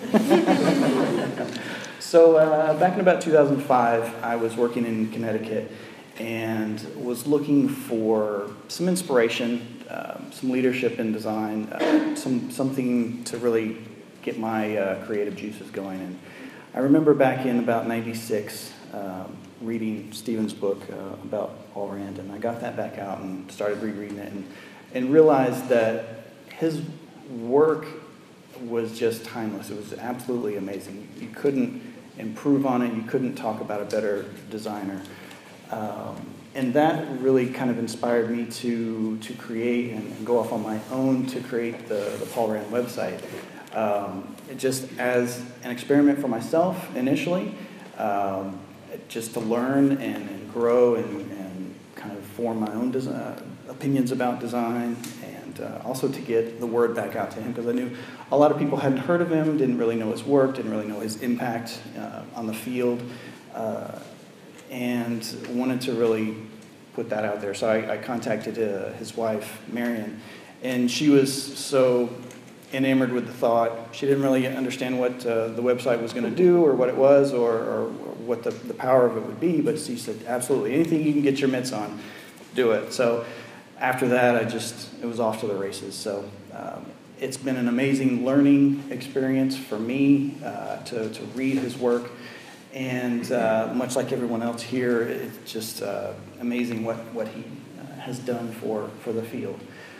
So uh, back in about two thousand five, I was working in Connecticut and was looking for some inspiration, uh, some leadership in design, uh, some something to really get my uh, creative juices going. And I remember back in about ninety-six um, reading Stephen's book uh, about Paul Rand, and I got that back out and started rereading it, and and realized that his work was just timeless. It was absolutely amazing. You couldn't improve on it. You couldn't talk about a better designer. Um, and that really kind of inspired me to, to create and, and go off on my own to create the, the Paul Rand website. Um, it just as an experiment for myself initially, um, just to learn and, and grow and, and kind of form my own design, opinions about design, and uh, also to get the word back out to him, because I knew a lot of people hadn't heard of him, didn't really know his work, didn't really know his impact uh, on the field. Uh, and wanted to really put that out there. So I, I contacted uh, his wife, Marion, and she was so enamored with the thought. She didn't really understand what uh, the website was going to do or what it was or, or what the, the power of it would be, but she said, absolutely, anything you can get your mitts on, do it. So after that, I just, it was off to the races. So um, it's been an amazing learning experience for me uh, to, to read his work. And uh, much like everyone else here, it's just uh, amazing what, what he uh, has done for, for the field.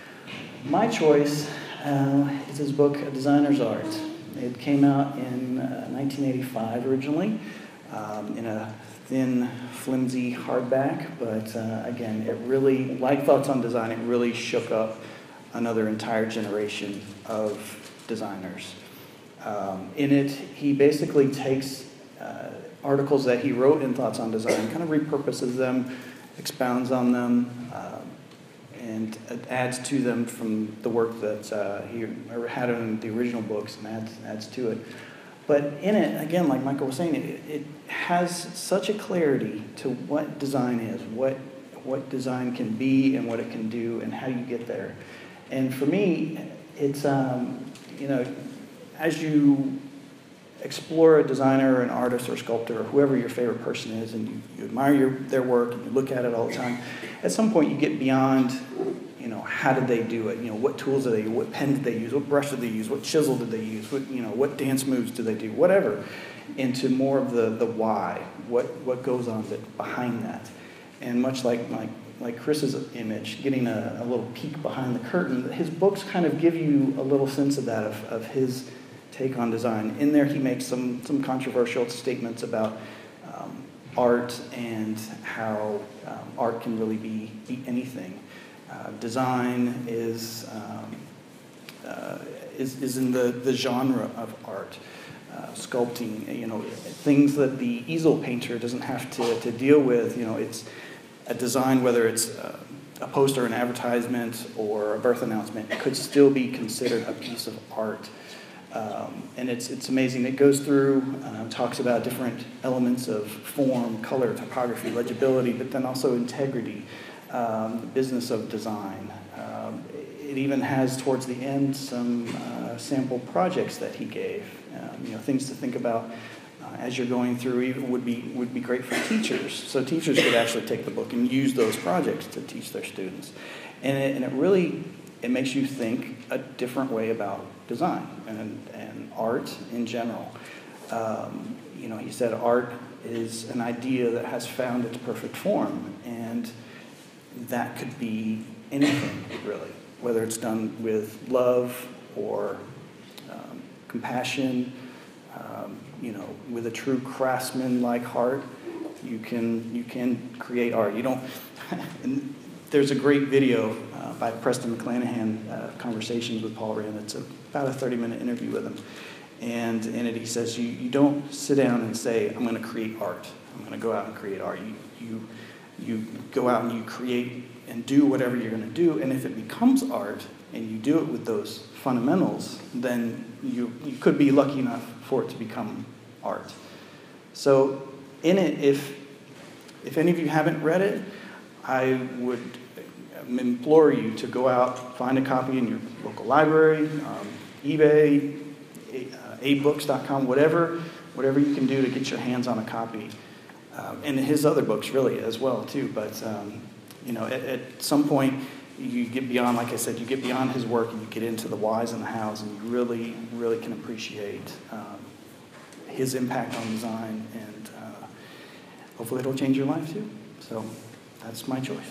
My choice uh, is his book, A Designer's Art. It came out in uh, nineteen eighty-five originally, um, in a thin, flimsy hardback, but uh, again, it really, like Thoughts on Design, it really shook up another entire generation of designers. Um, in it, he basically takes uh, articles that he wrote in Thoughts on Design, kind of repurposes them, expounds on them, um, and adds to them from the work that uh, he had in the original books and adds, adds to it. But in it, again, like Michael was saying, it, it has such a clarity to what design is, what, what design can be and what it can do and how you get there. And for me, it's, um, you know, as you explore a designer or an artist or sculptor or whoever your favorite person is, and you, you admire your, their work and you look at it all the time, at some point you get beyond, you know, how did they do it? You know, what tools did they use? What pen did they use? What brush did they use? What chisel did they use? What, you know, what dance moves did they do? Whatever, into more of the, the why, what, what goes on behind that. And much like, like, like Chris's image, getting a, a little peek behind the curtain, his books kind of give you a little sense of that, of, of his take on design. In there, he makes some, some controversial statements about um, art and how um, art can really be, be anything. Uh, design is, um, uh, is, is in the, the genre of art. Uh, sculpting, you know, things that the easel painter doesn't have to, to deal with. You know, it's a design, whether it's a, a poster, an advertisement, or a birth announcement, it could still be considered a piece of art. Um, and it's, it's amazing. It goes through, uh, talks about different elements of form, color, typography, legibility, but then also integrity, um, the business of design. Um, it even has, towards the end, some uh, sample projects that he gave, um, you know, things to think about uh, as you're going through. Even would be, would be great for teachers. So teachers could actually take the book and use those projects to teach their students. And it, and it really, it makes you think a different way about design and, and art in general. Um, you know, he said art is an idea that has found its perfect form, and that could be anything, really, whether it's done with love or um, compassion, um, you know, with a true craftsman-like heart, you can, you can create art. You don't, and there's a great video uh, by Preston McClanahan, uh, Conversations with Paul Rand. It's about a thirty minute interview with him. And in it he says, you, you don't sit down and say, I'm going to create art. I'm going to go out and create art. You, you, you go out and you create and do whatever you're going to do. And if it becomes art and you do it with those fundamentals, then you, you could be lucky enough for it to become art. So in it, if, if any of you haven't read it, I would implore you to go out, find a copy in your local library, um, eBay, uh, a books dot com, whatever, whatever you can do to get your hands on a copy. Um, and his other books really as well too. But um, you know, at, at some point you get beyond, like I said, you get beyond his work and you get into the whys and the hows, and you really, really can appreciate um, his impact on design, and uh, hopefully it'll change your life too. So that's my choice.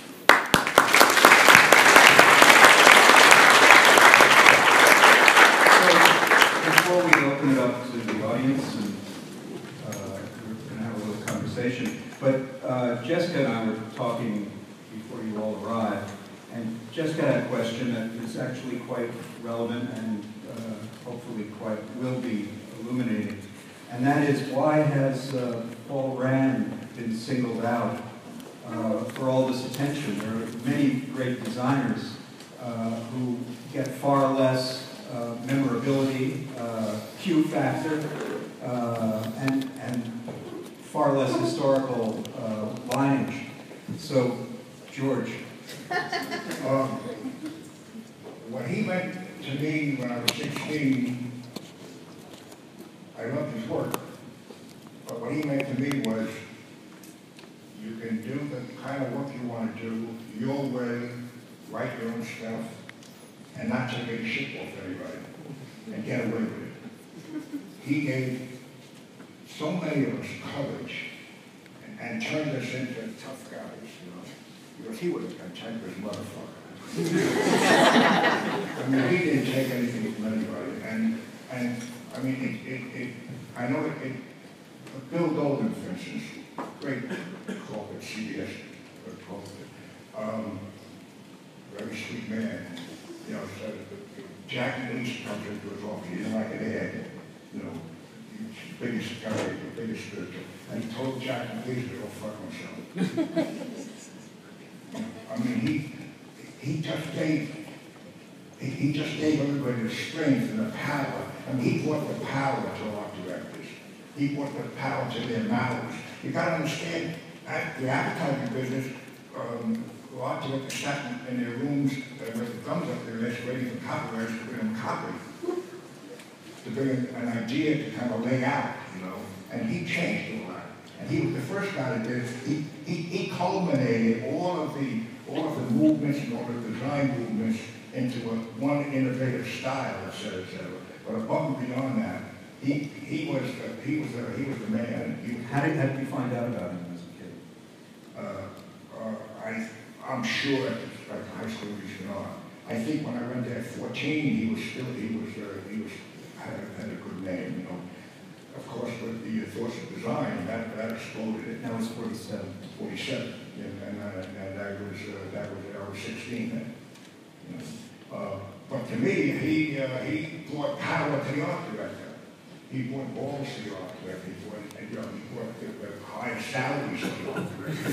Before we open it up to the audience, and uh, we're going to have a little conversation, but uh, Jessica and I were talking before you all arrived, and Jessica had a question that is actually quite relevant and uh, hopefully quite will be illuminating, and that is, why has uh, Paul Rand been singled out uh, for all this attention? There are many great designers uh, who get far less Uh, memorability, uh, Q factor, uh, and, and far less historical uh, lineage. So, George. Um, what he meant to me when I was sixteen, I loved his work, but what he meant to me was you can do the kind of work you want to do your way, write your own stuff, and not take any shit off anybody, and get away with it. He gave so many of us courage and, and turned us into tough guys, you know, because he was a cantankerous motherfucker. I mean, he didn't take anything from anybody, and and I mean, it, it, it I know it, it. Bill Golden, for instance, great corporate C B S, good corporate, um, very sweet man. You know, so Jack Leach comes into his office. He didn't like an ad, you know, the biggest guy, the biggest spiritual, and he told Jack Leach to go fuck himself. I mean, he. He just gave, he, he just gave everybody the strength and the power. I mean, he brought the power to art directors. He brought the power to their mouths. You got to understand, at the advertising business, um, art directors sat in, in their rooms uh, with the thumbs up their legs waiting for copywriters to bring them copy, to bring an idea to kind of lay out, you know. And he changed a lot. And he was the first guy that did it. He, he, he culminated all of the all of the movements and all of the design movements into a, one innovative style, et cetera, et cetera. But above and beyond that, he he was uh, he was uh, he was the man. He was How did, how did you find out about him as a kid? Uh, uh, I I'm sure at the, at the high school he's on. I think when I went there at fourteen, he was still he was uh, he was had a, had a good name, you know. Of course, with the thoughts of design, that that exploded it. That was forty-seven. forty-seven. And, and, uh, and that was uh, that was I was sixteen then. You know. uh, but to me, he uh, he brought power to the art director. He brought balls to the art director. He brought, you know, he brought the, the high salaries to the art director.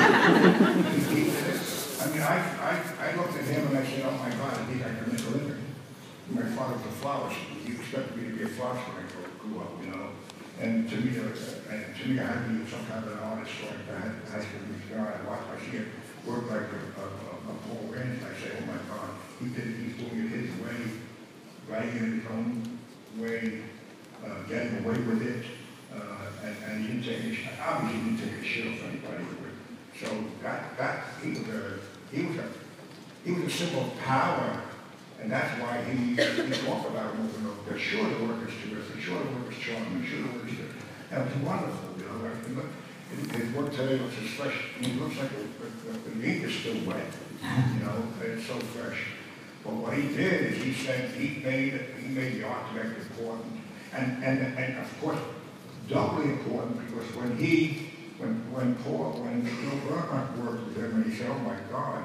he, he, I mean, I, I I looked at him and I said, oh my God, I think I can make a living. My father was a flower. He expected me to be a flower when I grew up, you know. And to me, uh, and to me, I had to be some kind of an artist. So I had I had to be I watch, I see it work like a, a, a Paul Rand. I say, oh my God, he did, he's doing it his way, writing it his own way, uh, getting away with it, uh, and, and he didn't take a shit. Obviously, he didn't take a shit off anybody. So that that he was a he was a he was a symbol of power. And that's why he, he talked about it over and over. Sure, the work is terrific. Sure, the work is charming. Sure, the work is good. And it's wonderful, you know. I mean, look, his work today looks as fresh. I mean, it looks like a, a, a, the ink is still wet. You know, it's so fresh. But what he did is he said he made he made the architect important, and and and of course doubly important because when he when when Paul when Bill Bernhardt worked with him and he said, oh my God.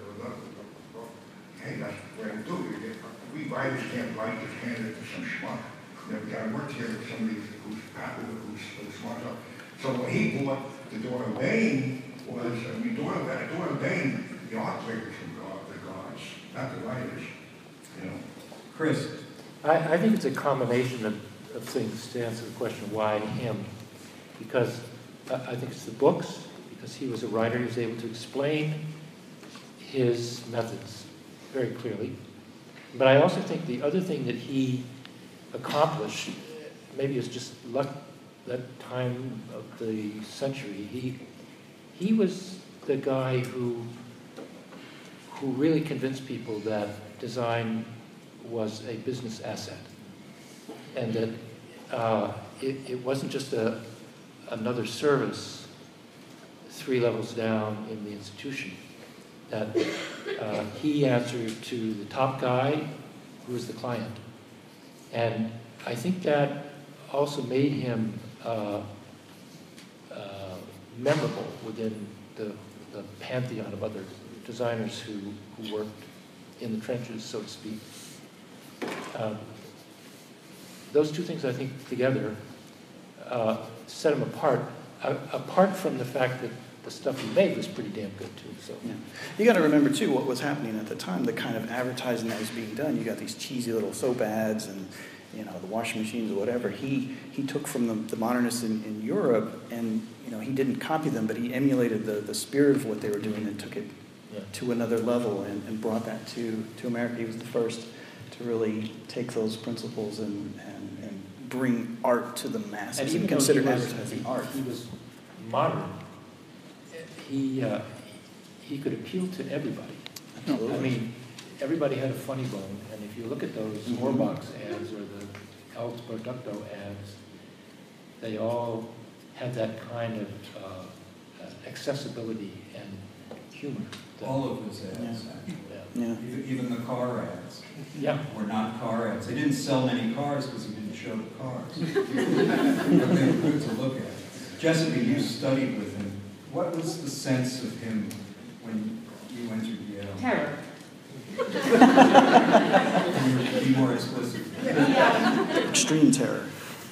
Hey, that's the way to do it. We writers can't write just hand it to some schmuck. You know, we got to work together with somebody who's happy, who's, who's smart enough. So what he brought to Doyle Bain was, I mean, Doyle, Doyle Bain, the art makers from God, the gods, not the writers. You know. Chris. I, I think it's a combination of, of things to answer the question, why him? Because uh, I think it's the books, because he was a writer, he was able to explain his methods very clearly. But I also think the other thing that he accomplished, maybe it's just luck that time of the century, he he was the guy who who really convinced people that design was a business asset. And that uh, it, it wasn't just a another service three levels down in the institution. That uh, he answered to the top guy, who was the client. And I think that also made him uh, uh, memorable within the, the pantheon of other designers who, who worked in the trenches, so to speak. Um, those two things, I think, together uh, set him apart, uh, apart from the fact that the stuff he made was pretty damn good too. So yeah. You got to remember too what was happening at the time, the kind of advertising that was being done. You got these cheesy little soap ads and you know, the washing machines or whatever, he, he took from the, the modernists in, in Europe, and, you know, he didn't copy them, but he emulated the, the spirit of what they were doing and took it Yeah. to another level and, and brought that to, to America. He was the first to really take those principles and, and, and bring art to the masses and, even consider though he was- advertising art. He was modern. He, uh, he could appeal to everybody. Absolutely. I mean, everybody had a funny bone, and if you look at those Mhm. Horbox ads or the Elks Producto ads, they all have that kind of uh, uh, accessibility and humor. that- All of his ads, Yeah. actually. Yeah. Yeah. Even, even the car ads Yeah. were not car ads. They didn't sell many cars because he didn't show the cars. But they were good to look at. Jessica, you studied with him. What was the sense of him when you entered Yale? Terror. Can you be more explicit? Yeah. Extreme terror.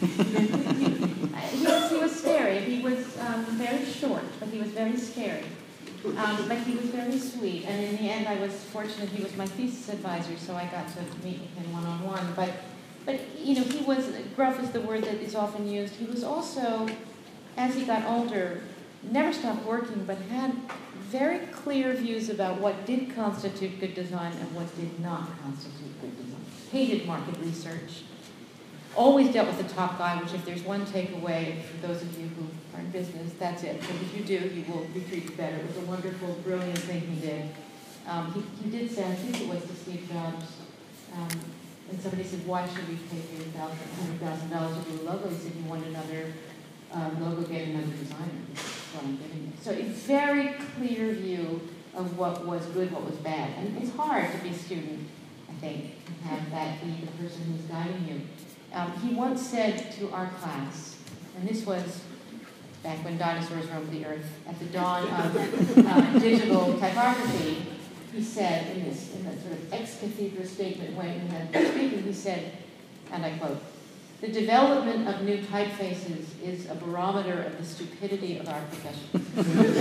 He was, he was scary. He was um, very short, but he was very scary. Um, but he was very sweet, and in the end, I was fortunate. He was my thesis advisor, so I got to meet with him one-on-one. But, but you know, he was gruff is the word that is often used. He was also, as he got older, never stopped working, but had very clear views about what did constitute good design and what did not constitute good design. Hated market research. Always dealt with the top guy, which if there's one takeaway for those of you who are in business, that's it. Because if you do, you will be treated better. It was a wonderful, brilliant thing he did. Um, he, he did say, I think it was to Steve Jobs, um, and somebody said, why should we pay you one hundred thousand dollars to do a logo? He said, you want another um, logo, get another designer. That's what I'm giving you. So a very clear view of what was good, what was bad. And it's hard to be a student, I think, and have that be the person who's guiding you. Um, he once said to our class, and this was back when dinosaurs roamed the earth, at the dawn of uh, digital typography, he said in this, in that sort of ex-cathedra statement when he had been speaking, he said, and I quote, "The development of new typefaces is a barometer of the stupidity of our profession."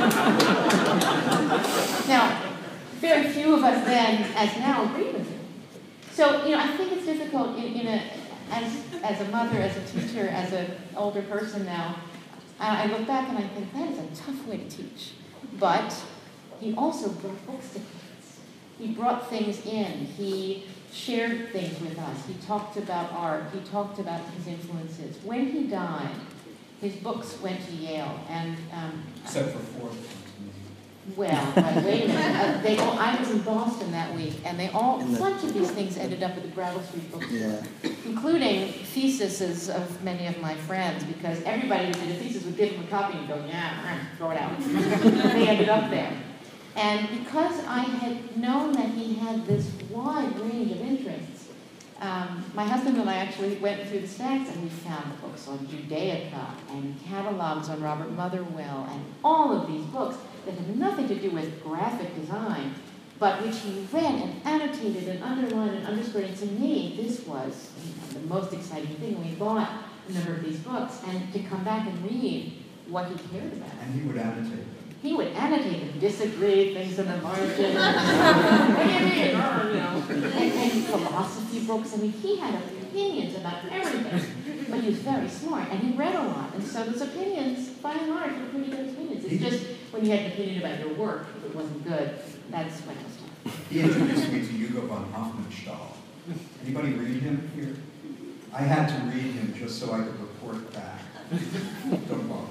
Now, very few of us then, as now, agree with him. So, you know, I think it's difficult in, in a, as, as a mother, as a teacher, as an older person now, I, I look back and I think that is a tough way to teach. But he also brought books to kids. He brought things in. He shared things with us. He talked about art. He talked about his influences. When he died, his books went to Yale. And um, Except for four. well, but wait a minute. Uh, they all, I was in Boston that week, and they all, a bunch of these things ended up at the Brattle Street bookstore, Yeah. including theses of many of my friends, because everybody who did a thesis would give them a copy and go, yeah, throw it out. They ended up there. And because I had known that he had this wide range of interests, um, my husband and I actually went through the stacks and we found books on Judaica and catalogs on Robert Motherwell and all of these books that had nothing to do with graphic design, but which he read and annotated and underlined and underscored. And to me, this was you know, the most exciting thing. We bought a number of these books, and to come back and read what he cared about. And he would annotate them. He would annotate them, disagree, things in the margin, what do you mean? you know, and, and philosophy books. I mean, he had opinions about everything, but he was very smart, and he read a lot. And so those opinions, by and large, were pretty good opinions. It's just when you had an opinion about your work, if it wasn't good, that's when it was tough. He introduced me to Hugo von Hofmannsthal. Anybody read him here? I had to read him just so I could report back. Don't bother.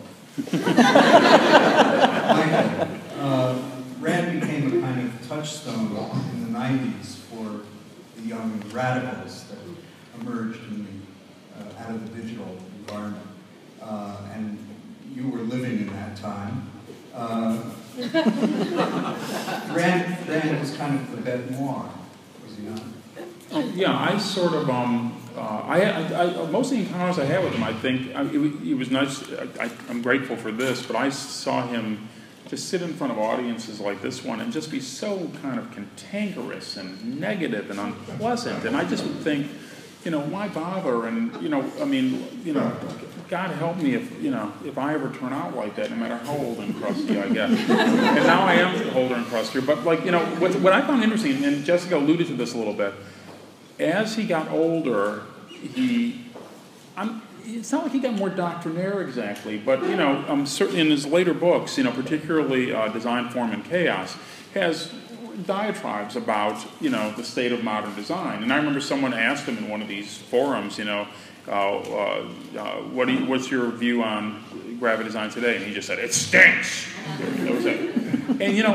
uh, Rand became a kind of touchstone in the nineties for the young radicals that emerged in the, uh, out of the digital environment. Uh, and you were living in that time. Uh, Rand, Rand was kind of the bête noire, was he not? Yeah, I sort of, um, uh, I, I, I, most of the encounters I had with him, I think, I, it, it was nice, I, I, I'm grateful for this, but I saw him just sit in front of audiences like this one and just be so kind of cantankerous and negative and unpleasant, and I just would think, you know, why bother? And, you know, I mean, you know, God help me if, you know, if I ever turn out like that, no matter how old and crusty I get. And now I am older and crustier, but like, you know, what, what I found interesting, and Jessica alluded to this a little bit, as he got older, he, I'm, it's not like he got more doctrinaire exactly, but you know, um, certainly in his later books, you know, particularly uh, Design, Form, and Chaos, has diatribes about, you know, the state of modern design. And I remember someone asked him in one of these forums, you know, uh, uh, uh, what do you, what's your view on graphic design today? And he just said, it stinks. That was it. And you know,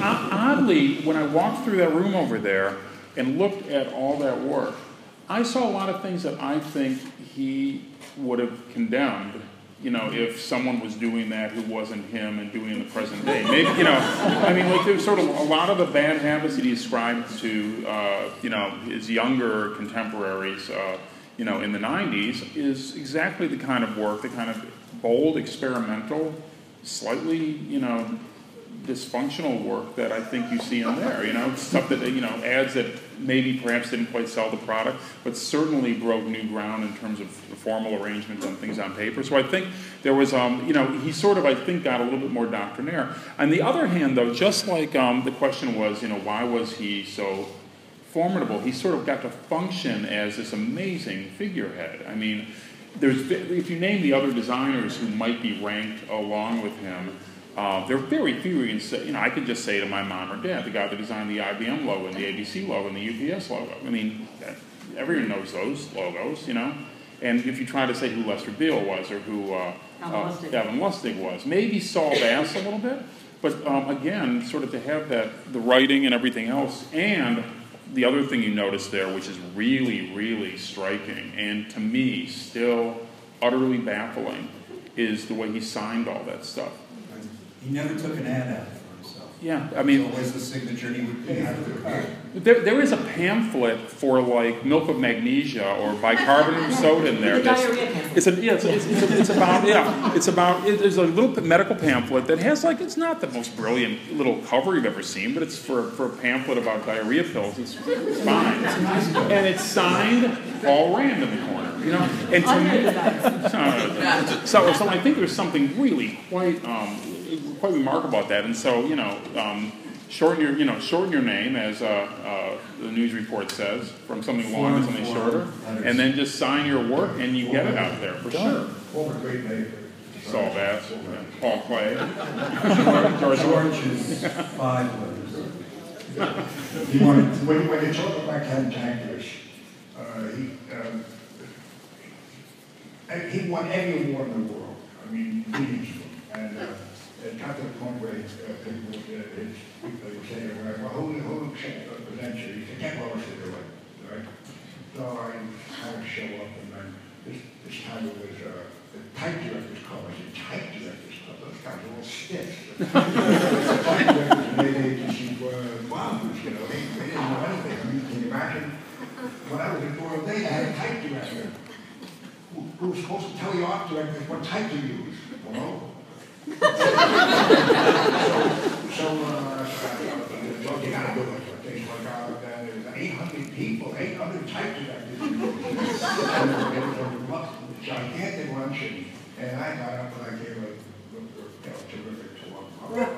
oddly, when I walked through that room over there and looked at all that work, I saw a lot of things that I think he would have condemned, you know, if someone was doing that who wasn't him and doing it in the present day. Maybe, you know, I mean, like there's sort of a lot of the bad habits that he ascribed to, uh, you know, his younger contemporaries, uh, you know, in the nineties is exactly the kind of work, the kind of bold, experimental, slightly, you know, dysfunctional work that I think you see in there, you know, stuff that, you know, ads that maybe perhaps didn't quite sell the product, but certainly broke new ground in terms of the formal arrangements and things on paper. So I think there was, um, you know, he sort of, I think, got a little bit more doctrinaire. On the other hand, though, just like um, the question was, you know, why was he so formidable, he sort of got to function as this amazing figurehead. I mean, there's, if you name the other designers who might be ranked along with him, Uh, there are very few you can say, you know, I could just say to my mom or dad, the guy that designed the I B M logo and the A B C logo and the U P S logo. I mean, everyone knows those logos, you know. And if you try to say who Lester Beale was or who uh, uh, Gavin Lustig was, maybe Saul Bass a little bit, but um, again, sort of to have that, the writing and everything else, and the other thing you notice there, which is really, really striking, and to me still utterly baffling, is the way he signed all that stuff. He never took an ad out for himself. Yeah, I mean, always the signature he would pay out of the car. There, there is a pamphlet for like milk of magnesia or bicarbonate of soda in there. The diarrhea pamphlet. It's a, yeah, it's, it's, it's, a, it's about yeah, it's about. It, there's a little medical pamphlet that has like it's not the most brilliant little cover you've ever seen, but it's for for a pamphlet about diarrhea pills. It's, it's fine, and it's signed Paul Rand in the corner. You know, and to me, so, so I think there's something really quite. Um, quite remarkable about that, and so you know, um, shorten your you know shorten your name as uh, uh, the news report says from something long to something shorter, and then just sign your work and you get it out there for sure. Saul Bass, Paul Clay, George, George is five letters. He wanted, when, when you talk about cantankerous, uh, he um, he won every award in the world. I mean, millions of them, and. Uh, It got to the point where uh, people, uh, his, people were saying, well, who, who presents you? He said, get Lois to do it, right? So I had to show up, and then this, this time it was uh, the type director's club. I said, type director's club? Those guys are all stiff. The type directors and aid agencies were bombs, you know, they, they didn't know anything. I mean, can you imagine? When I was at Doyle Day, I had a type director who, who was supposed to tell the art director what type to use. Well, so, uh, what you gotta do it for things like uh, there's eight hundred people, eight hundred type directors. And it was a gigantic luncheon, and I got up and I gave a, a, a, a terrific talk.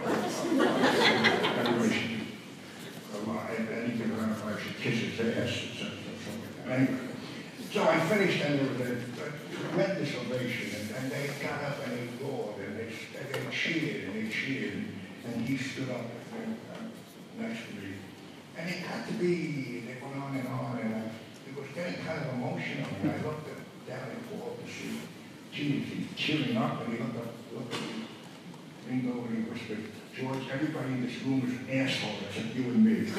Anyway, and, and he could run if I should kiss his ass or something like that. Anyway, so I finished, and there was a, a tremendous ovation, and, and they got up and they roared, and they, and they cheered, and they cheered, and he stood up and, uh, next to me. And it got to be, they went on and on, and I, it was getting kind of emotional, and I looked at, down at Paul to see, geez, he's cheering up, and he looked up, looked at me, leaned over, and he whispered, George, everybody in this room is an asshole except you and me.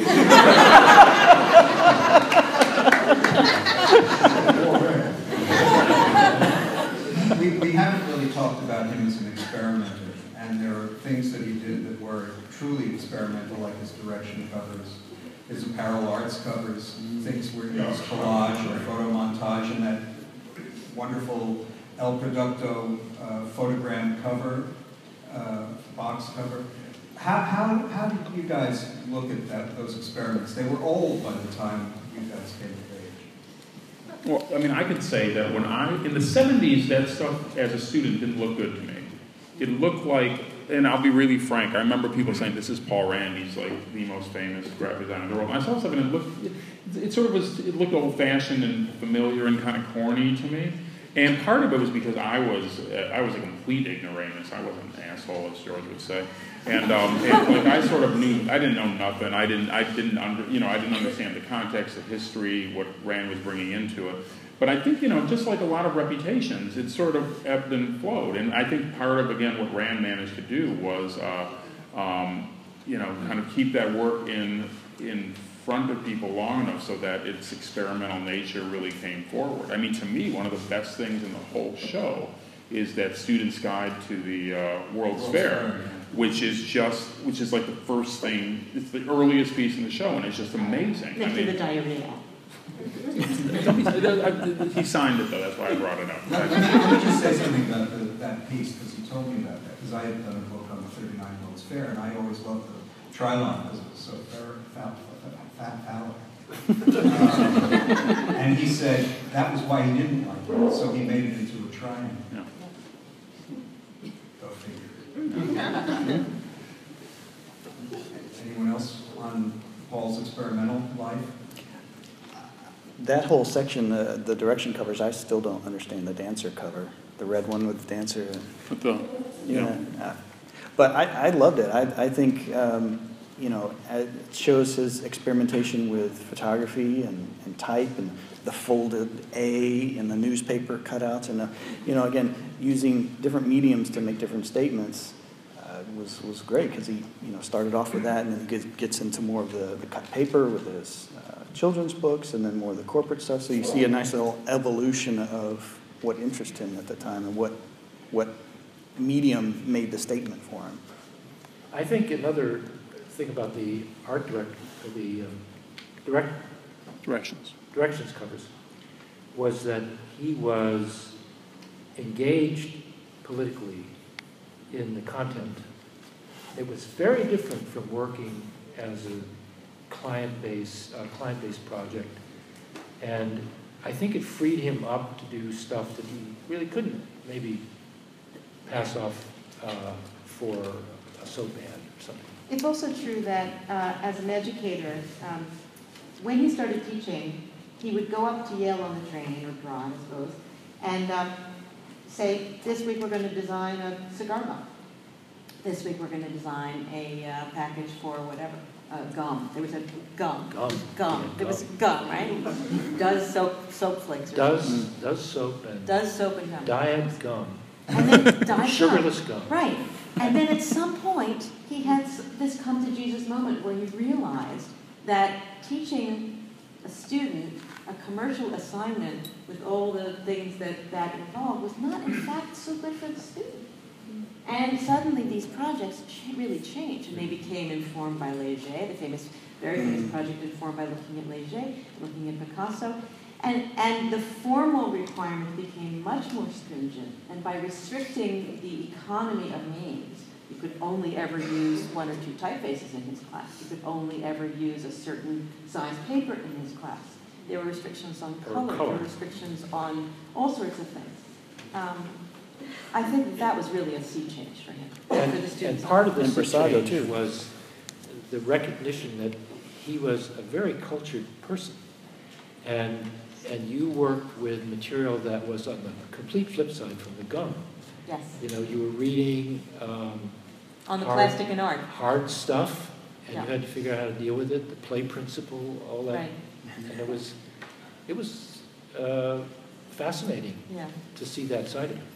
we, we haven't really talked about him as an experimenter, and there are things that he did that were truly experimental, like his direction covers, his apparel arts covers, things where he was collage or photo montage, and that wonderful El Producto uh, photogram cover, uh, box cover. How, how, how did you guys look at that, those experiments? They were old by the time you guys came of age. Well, I mean, I could say that when I, in the seventies, that stuff as a student didn't look good to me. It looked like and I'll be really frank, I remember people saying, this is Paul Rand, he's like the most famous graphic designer in the world. And I saw something and it looked, it, it sort of was, it looked old-fashioned and familiar and kind of corny to me. And part of it was because I was, uh, I was a complete ignoramus. I wasn't an asshole, as George would say. And, um, and like I sort of knew, I didn't know nothing. I didn't, I didn't under, you know, I didn't understand the context of history, what Rand was bringing into it. But I think, you know, just like a lot of reputations, it sort of ebbed and flowed. And I think part of, again, what Rand managed to do was, uh, um, you know, kind of keep that work in, in front of people long enough so that its experimental nature really came forward. I mean, to me, one of the best things in the whole show is that Student's Guide to the uh, World's World's Fair, Fair, which is just, which is like the first thing, it's the earliest piece in the show, and it's just amazing. Next I to mean, the diarrhea. He signed it though, that's why I brought it up. Let me just say something about the, that piece, because he told me about that, because I had done a book on the thirty-nine World's Fair, and I always loved the Trilon, because it was so fat, fat, phallic. um, and he said that was why he didn't like it, so he made it into a triangle. Yeah. Go figure. Anyone else on Paul's experimental life? That whole section, the, the direction covers, I still don't understand the dancer cover. The red one with the dancer. With the, yeah. yeah. But I, I loved it. I, I think, um, you know, it shows his experimentation with photography and, and type and the folded A and the newspaper cutouts. And, the, you know, again, using different mediums to make different statements uh, was, was great because he, you know, started off with that and then he gets, gets into more of the, the cut paper with his uh, children's books and then more of the corporate stuff. So you see a nice little evolution of what interested him at the time and what, what medium made the statement for him. I think another thing about the art direct, the um, direct directions. directions covers was that he was engaged politically in the content. It was very different from working as a client-based uh, client-based project, and I think it freed him up to do stuff that he really couldn't maybe pass off uh, for a soap ad or something. It's also true that uh, as an educator, um, when he started teaching, he would go up to Yale on the train, or Broad, I suppose, and um, say, this week we're going to design a cigar butt. This week we're going to design a uh, package for whatever, uh, gum. There was a gum. Gum. Gum. Yeah, there was gum. gum, right? Does soap, soap flakes. Or Does, something. does soap and Does soap and gum. diet gum. And then diet Sugarless gum. Right. And then at some point, he had this come to Jesus moment where he realized that teaching a student a commercial assignment with all the things that that involved was not, in fact, so good for the student. And suddenly these projects really changed, and they became informed by Léger, the famous, very famous project informed by looking at Léger, looking at Picasso. And, and the formal requirements became much more stringent, and by restricting the economy of means, you could only ever use one or two typefaces in his class. You could only ever use a certain size paper in his class. There were restrictions on color, there were restrictions on all sorts of things. Um, I think that was really a sea change for him, and, for the students. And part of the and sea Brissago change too. was the recognition that he was a very cultured person. And, and you worked with material that was on the complete flip side from the gum. Yes. You know, you were reading um, on the hard, plastic and art. hard stuff, and Yeah. you had to figure out how to deal with it, the play principle, all that. Right. And it was, it was uh, fascinating Yeah. to see that side of it.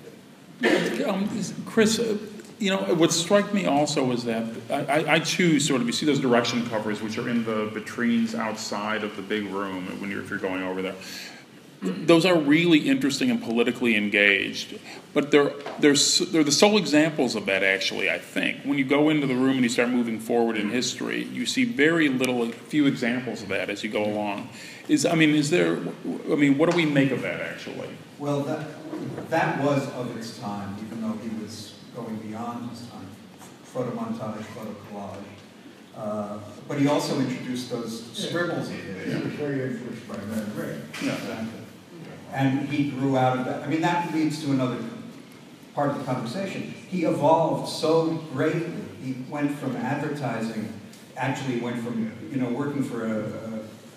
Um, Chris, uh, you know, what struck me also is that I, I choose sort of, you see those direction covers which are in the vitrines outside of the big room when you're, if you're going over there. Those are really interesting and politically engaged, but they're, they're, they're the sole examples of that, actually, I think. When you go into the room and you start moving forward in history, you see very little, few examples of that as you go along. Is, I mean, is there, I mean, what do we make of that, actually? Well, that, that was of its time, even though he was going beyond his time. Photomontage, photo collage. Uh, but he also introduced those scribbles he did. He was very influenced by Van Gogh. Yeah, exactly. And he grew out of that. I mean, that leads to another part of the conversation. He evolved so greatly. He went from advertising, actually went from, you know, working for a, a,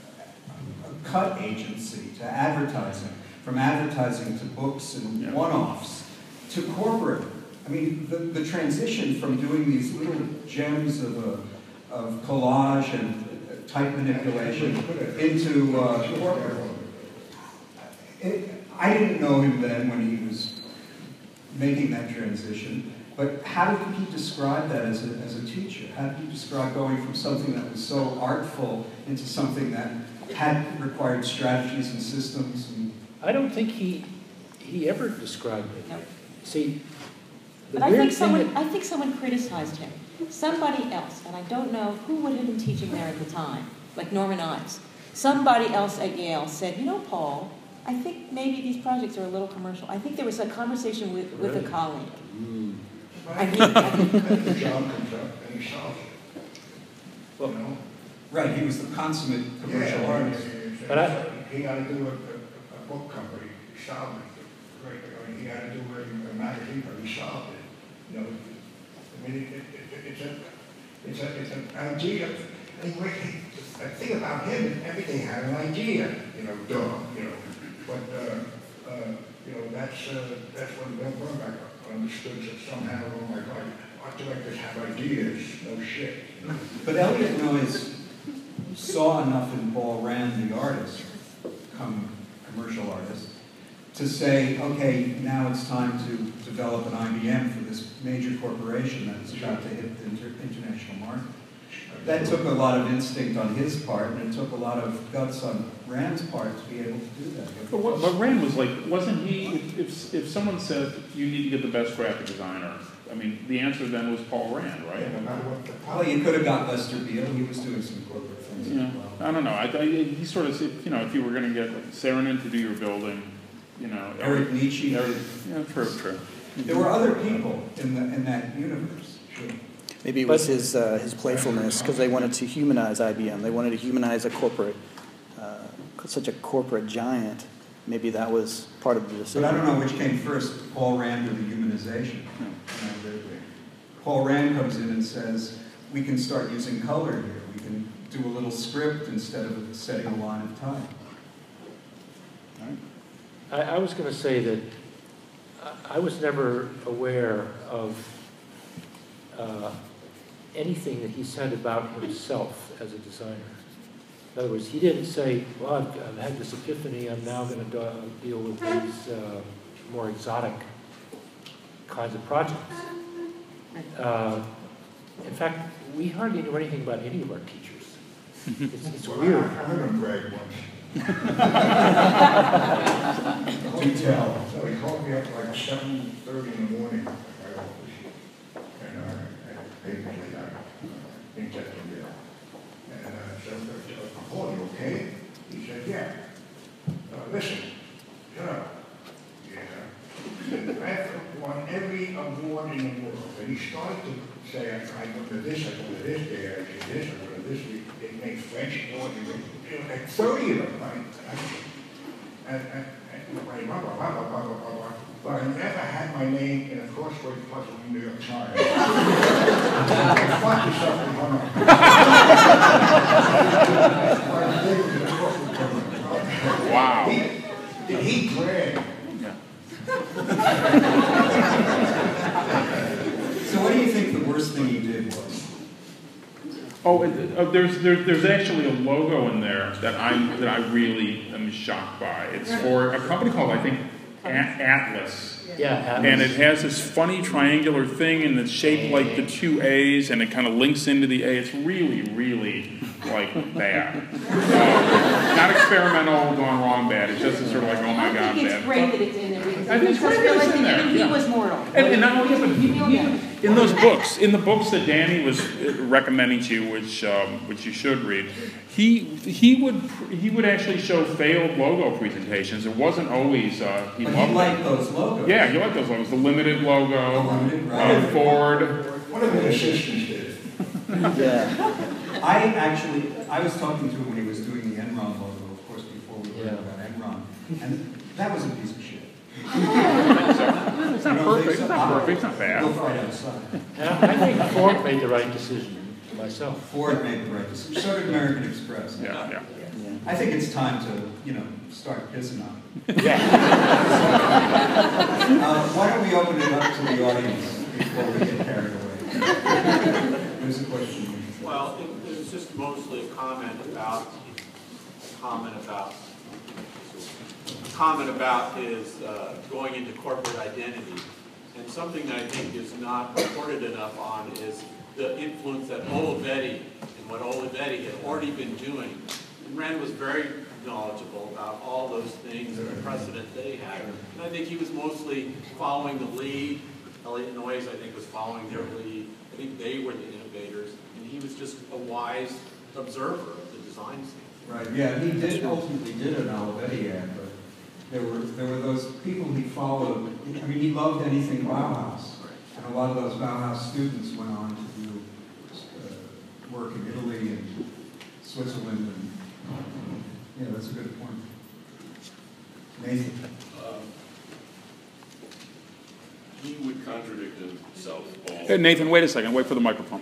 a cut agency to advertising, from advertising to books and Yeah. one-offs to corporate. I mean, the, the transition from doing these little gems of, a, of collage and type manipulation into uh, corporate. It, I didn't know him then when he was making that transition, but how did he describe that as a, as a teacher? How did he describe going from something that was so artful into something that had required strategies and systems? And I don't think he he ever described it. No. See, the But I weird think thing someone, that- I think someone criticized him. Somebody else, and I don't know who would have been teaching there at the time, like Norman Ives. Somebody else at Yale said, you know, Paul, I think maybe these projects are a little commercial. I think there was a conversation with, with a colleague. Mm. I mean, I mean, The job comes up and he solves it. Well, You know? right, he was the consummate commercial Yeah, artist. But I- he got to do a, a, a book company, he solved it. Right, I mean, he got to do a, a magazine, but he solved it. You know, I mean, it, it, it, it's a, it's a, it's an idea. Anyway, the thing about him is everything had an idea. You know, duh. You know, but uh, uh, you know, that's uh, that's when Bill Bernbach understood that somehow, oh my God, art directors have ideas. No shit. You know? But Elliot Noyes saw enough in Paul Rand, the artist, come commercial artist, to say, okay, now it's time to develop an I B M for this major corporation that's about to hit the inter international market. That took a lot of instinct on his part, and it took a lot of guts on Rand's part to be able to do that. But, what, but Rand was like, wasn't he, if, if someone said you need to get the best graphic designer, I mean, the answer then was Paul Rand, right? Yeah, no matter what the Well, you could have got Lester Beale. He was doing some corporate things Yeah, as well. I don't know. I, I, he sort of, you know, if you were going to get like Saarinen to do your building, you know, Eric Nietzsche. Eric, yeah, true, true. There were other people in, the, in that universe. Sure. Maybe it was his, uh, his playfulness, because they wanted to humanize I B M. They wanted to humanize a corporate, uh, such a corporate giant. Maybe that was part of the decision. But I don't know which came first, Paul Rand or the humanization. Hmm. You know, the- Paul Rand comes in and says, we can start using color here. We can do a little script instead of setting a line of time. I, I was going to say that I, I was never aware of uh, anything that he said about himself as a designer. In other words, he didn't say, well, I've, I've had this epiphany, I'm now going to deal with these uh, more exotic kinds of projects. Uh, in fact, we hardly knew anything about any of our teachers. It's, it's well, weird. I, I heard him brag once. Do tell. So he called me up like seven thirty in the morning at my office, and uh, I paid me like that. In Jacksonville. And uh, so I said, Paul, you okay? He said, yeah. Uh, listen, shut up. Yeah. I've won every award in the world. And he started to say, I, I go to this, I go to this day, I do this, I go to this. They make French awards, like thirty of them, right? And, and, and, blah, blah, blah, blah, blah, blah, blah. But I never had my name in a crossword puzzle in the New York Times. Fuck yourself and run on. Wow. He, did he brag? So what do you think the worst thing he did was? Oh, uh, there's, there's there's actually a logo in there that I that I really am shocked by. It's for a company called, I think, A- Atlas. Yeah, Atlas. And it has this funny triangular thing, and it's shaped like the two A's, and it kind of links into the A. It's really, really like bad. Uh, not experimental, gone wrong bad. It's just sort of like, oh my God, I think it's bad. great that it's in there because I it think makes it's us great that realize it's in that there, even yeah. he was mortal. And, and not only that, but he, You know he, that. in those books, in the books that Danny was recommending to you, which um, which you should read, he he would he would actually show failed logo presentations. It wasn't always uh, he But loved he liked them. those logos. Yeah, he liked those logos. The Limited logo, The Limited, right. uh, Ford. One of his assistants did it. Yeah. I actually, I was talking to him when he was doing the Enron logo, of course, before we learned Yeah. about Enron, and that was a piece of shit. It's not You know, perfect. It's big not perfect. It's not bad. Go fight outside. And I I think Ford made the right decision myself. Ford made the right decision. So did American Express. Yeah, yeah. I think it's time to, you know, start pissing on it. Yeah. uh, why don't we open it up to the audience before we get carried away? There's a question. Well, it, it was just mostly a comment about, comment about, a comment about his uh, going into corporate identity. And something that I think is not reported enough on is the influence that Olivetti and what Olivetti had already been doing. And Rand was very knowledgeable about all those things and the precedent they had. And I think he was mostly following the lead. Elliott Noyes, I think, was following their lead. I think they were the innovators. And he was just a wise observer of the design scene. Right, yeah, he did ultimately did an Olivetti ad, but there were, there were those people he followed. I mean, he loved anything Bauhaus. And a lot of those Bauhaus students went on to do uh, work in Italy and Switzerland. And, yeah, that's a good point. Nathan? Um, he would contradict himself all. Hey, Nathan, wait a second. Wait for the microphone.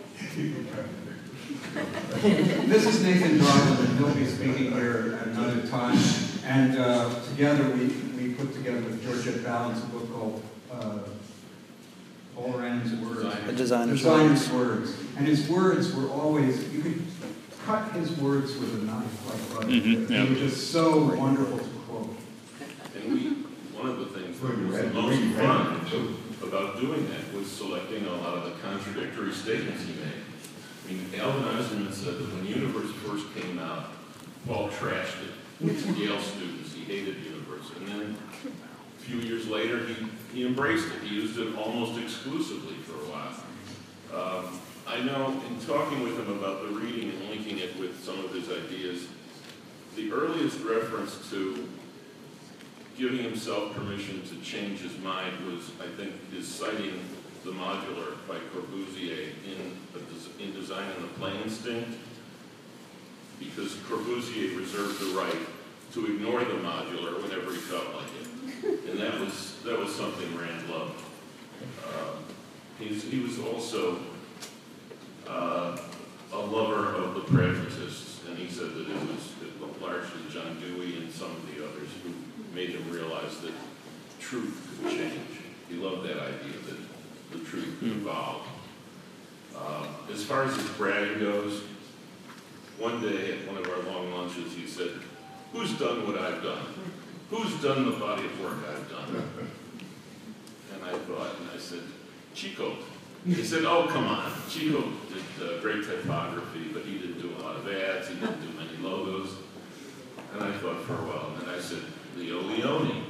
This is Nathan Darwin, and he'll be speaking here at another time. And uh, together we, we put together with Georgette Balance a book called uh, Paul Rand's Words. A Designer's, Designer's Words. And his words were always, you could cut his words with a knife like butter. Mm-hmm, yeah. They were just so wonderful to quote. And we, one of the things that was the most fun about doing that was selecting a lot of the contradictory statements he made. I mean, Alvin Eisenman said that when Universe first came out, Paul trashed it. Yale students, he hated Universe. And then a few years later, he, he embraced it. He used it almost exclusively for a while. Um, I know in talking with him about the reading and linking it with some of his ideas, the earliest reference to giving himself permission to change his mind was, I think, his citing the modular by Corbusier in, a, in Design and the Play Instinct, because Corbusier reserved the right to ignore the modular whenever he felt like it. And that was, that was something Rand loved. Uh, he's, he was also uh, a lover of the pragmatists, and he said that it was largely John Dewey and some of the others who made him realize that truth could change. He loved that idea that the truth could evolve. Uh, as far as his bragging goes, one day at one of our long lunches he said, "Who's done what I've done? Who's done the body of work I've done?" And I thought, and I said, "Chico." He said, "Oh, come on. Chico did uh, great typography, but he didn't do a lot of ads, he didn't do many logos." And I thought for a while, and then I said, "Leo Leone."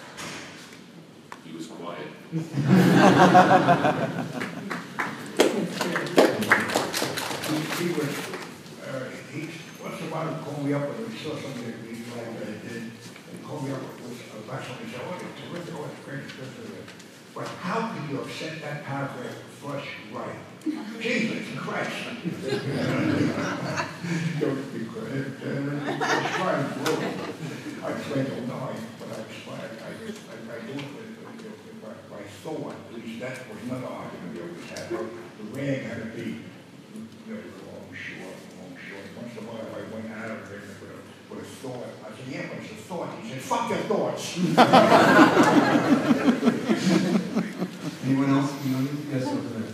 He was quiet. he, he was, uh, he, once in a while he'd call me up and he saw something that he liked that I did, and he'd call me up with a lesson and say, "Oh, it's terrific, oh, it's great, it's great." But how could you have sent that paragraph flush right? Jesus Christ. Don't be credit. I was trying to grow. I explained, "Oh, no, I, but I explained, I, I, I do it with, with my, my thought." At least that was another argument we always had. The rag had to be, you know, long, short, long, short. Once in a while, I went out of there with a, with a thought. I said, "Yeah, but it's a thought." He said, "Fuck your thoughts." Anyone else? Yes, over there.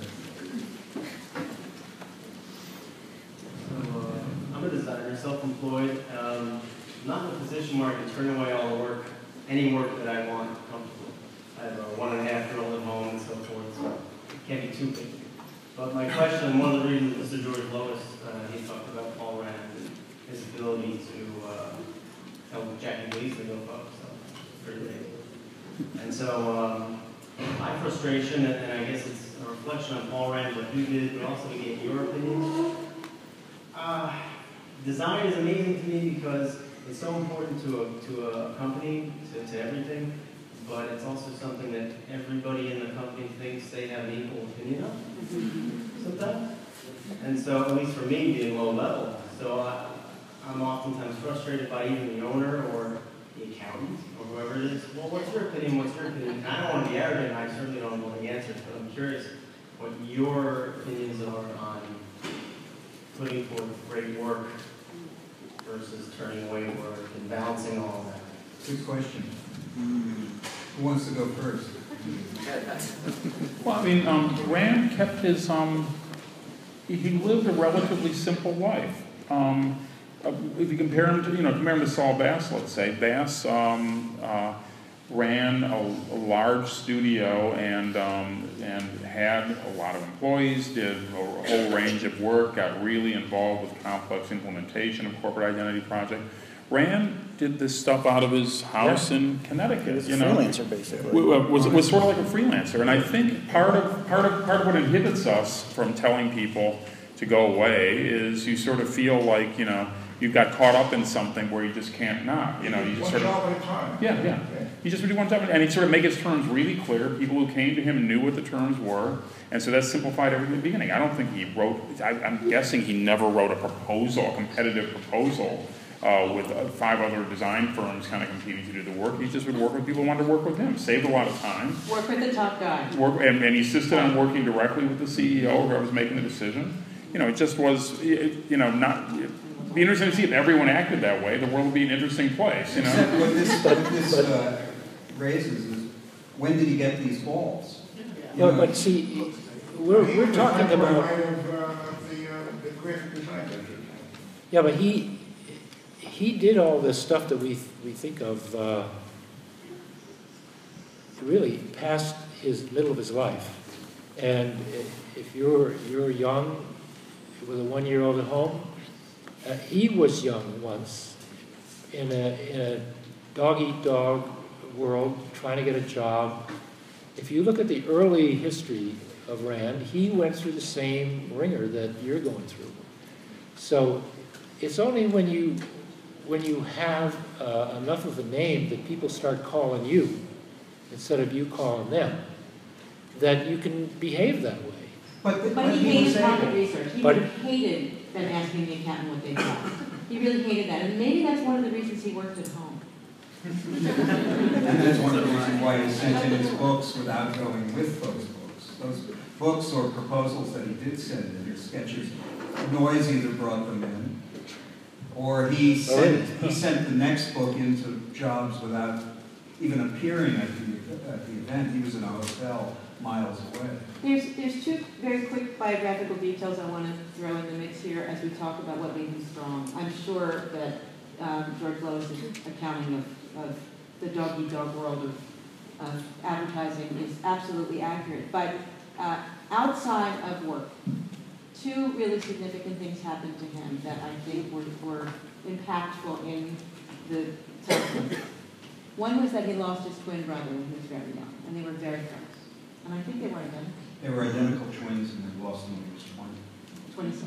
So, uh, I'm a designer, self-employed. Um, not in a position where I can turn away all the work, any work that I want comfortably. I have a one and a half year old at home and so forth, so it can't be too big. But my question, one of the reasons Mister George Lois, uh, he talked about Paul Rand and his ability to uh, help Jackie Gleason go up, so pretty big. And so, um, my frustration, and, and I guess it's a reflection on Paul Rand, what you did, but also to get your opinion. Uh, design is amazing to me because it's so important to a, to a company, to, to everything, but it's also something that everybody in the company thinks they have an equal opinion of sometimes. And so, at least for me, being low level, so I, I'm oftentimes frustrated by even the owner or the accountant or whoever it is, well, what's your opinion, what's your opinion? And I don't want to be arrogant, and I certainly don't know the answers, but I'm curious what your opinions are on putting forth great work versus turning away work and balancing all of that. Good question. Who wants to go first? Well, I mean, um, Rand kept his, um, he, he lived a relatively simple life. Um, uh, if you compare him to, you know, compare him to Saul Bass, let's say, Bass um, uh, ran a, a large studio and um, and had a lot of employees, did a whole range of work, got really involved with complex implementation of corporate identity project. Rand did this stuff out of his house yeah. in Connecticut. He was a you know, freelancer, basically. Was was sort of like a freelancer, and I think part of part of part of what inhibits us from telling people to go away is you sort of feel like you know you got caught up in something where you just can't not. You know, you just One sort job of at a time. yeah yeah. He just really wanted to, and he sort of make his terms really clear. People who came to him knew what the terms were, and so that simplified everything at the beginning. I don't think he wrote. I, I'm guessing he never wrote a proposal, a competitive proposal. Uh, with uh, five other design firms kind of competing to do the work. He just would work with people who wanted to work with him. Saved a lot of time. Work with the top guy. Work, and, and he insisted on working directly with the C E O, whoever was making the decision. You know, it just was, it, you know, not... It'd be interesting to see if everyone acted that way. The world would be an interesting place, you know? Except what this, what this uh, raises is, when did he get these balls? No, but see, we're, we're talking about... Of, uh, the, uh, the graphic design center. Yeah, but he... He did all this stuff that we we think of uh, really past his middle of his life. And if you're you're young with a one-year-old at home, uh, he was young once in a in a dog-eat-dog world trying to get a job. If you look at the early history of Rand, he went through the same ringer that you're going through. So it's only when you when you have uh, enough of a name that people start calling you instead of you calling them, that you can behave that way. But, the, but he hated market research. He but, would have hated them asking the accountant what they thought. He really hated that. And maybe that's one of the reasons he worked at home. And that's one of the reasons why he sent in his books without going with those books. Those books or proposals that he did send in, his sketches, Noyes either brought them in, or he sent, he sent the next book into jobs without even appearing at the, at the event. He was in a hotel miles away. There's, there's two very quick biographical details I want to throw in the mix here as we talk about what made him strong. I'm sure that um, George Lois' accounting of, of the dog-eat-dog world of, of advertising is absolutely accurate. But uh, outside of work, two really significant things happened to him that I think were, were impactful in the time. One was that he lost his twin brother when he was very young, and they were very close. And I think they were identical. They were identical twins, and they lost them when he was twenty.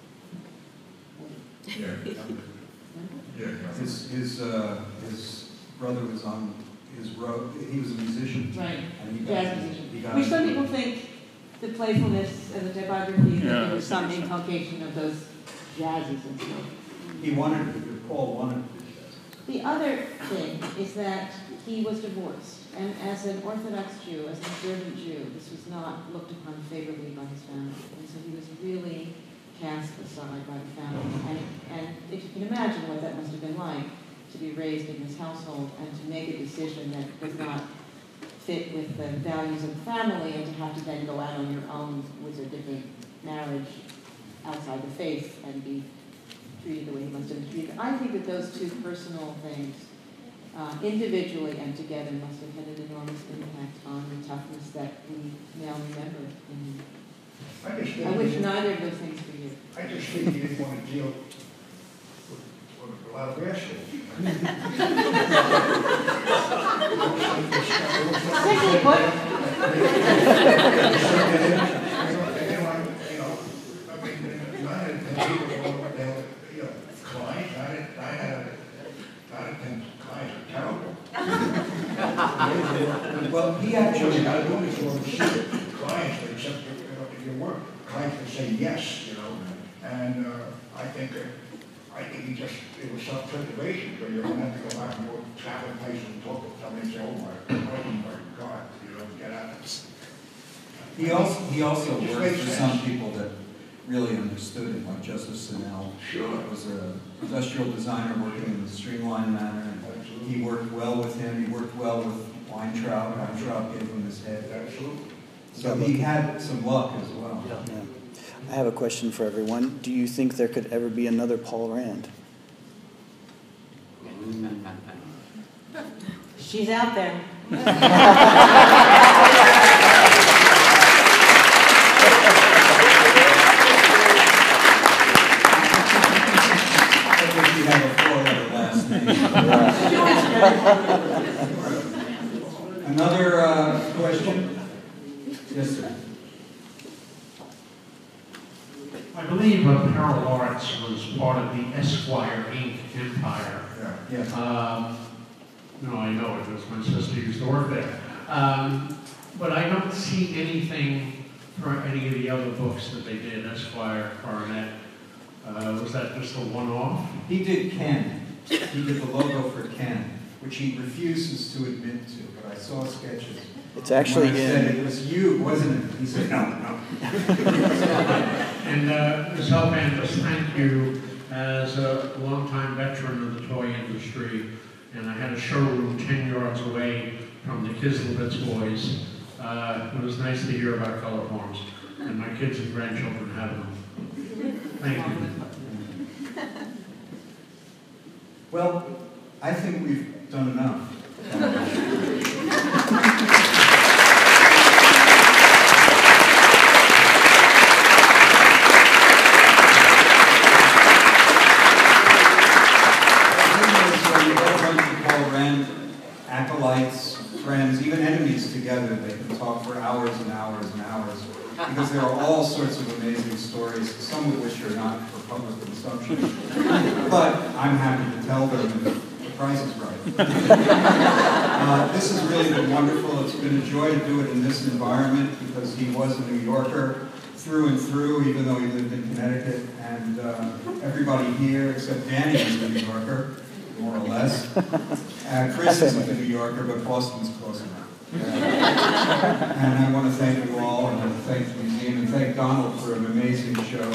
twenty-six. Yeah. Yeah. His, his, uh, his brother was on his road. He was a musician. Right. And he got, Jazz musician. he got Which some people think the playfulness and the typography, Yeah, that there was some inculcation of those jazzes and stuff. He wanted, Paul wanted to do that. The other thing is that he was divorced, and as an Orthodox Jew, as an observant Jew, this was not looked upon favorably by his family, and so he was really cast aside by the family. And, and if you can imagine what that must have been like to be raised in this household and to make a decision that does not fit with the values of the family, and to have to then go out on your own with a different marriage outside the faith and be treated the way he must have been treated. I think that those two personal things, uh, individually and together, must have had an enormous impact on the toughness that we now remember. And I, just I wish neither of those things for you. I just think he didn't want to deal with, with a lot of assholes. Simply put. Well, he actually got to do this for the clients to accept your, your work. Clients can say yes, you know, and uh, I think uh, I think he just, it was self-preservation, so you don't have to go back and go travel places and talk to somebody and say, oh my, oh my God, you know, get out of this. He also, he also It just worked makes for sense. some people that really understood him, like Joseph Sinnell. Sure. Was an industrial designer working in a streamlined manner. And he worked well with him. He worked well with Weintraub. Weintraub gave him his head. Absolutely. So he had some luck as well. Yeah. I have a question for everyone. Do you think there could ever be another Paul Rand? She's out there. I think he had a four-letter last name. Another uh, question? Yes, sir. I believe Apparel Arts was part of the Esquire Incorporated empire. Yeah. Yes. Um, no, I know it, because my sister used to work there. Um, but I don't see anything for any of the other books that they did, Esquire, Coronet. Uh, was that just a one-off? He did Ken. He did the logo for Ken, which he refuses to admit to, but I saw sketches. It's actually when I in... said it was you, wasn't it? He said, no, no. And uh, Miz Helband, just thank you as a longtime veteran of the toy industry. And I had a showroom ten yards away from the Kislevitz boys. Uh, it was nice to hear about color forms. And my kids and grandchildren have them. Thank you. Well, I think we've done enough. Acolytes, friends, even enemies together, they can talk for hours and hours and hours because there are all sorts of amazing stories, some of which are not for public consumption. But I'm happy to tell them if the price is right. Uh, this has really been wonderful. It's been a joy to do it in this environment because he was a New Yorker through and through, even though he lived in Connecticut. And uh, everybody here, except Danny, is a New Yorker, more or less. Uh, Chris isn't a New Yorker, but Boston's close enough. Uh, and I want to thank you all, and I want to thank the museum, and thank Donald for an amazing show.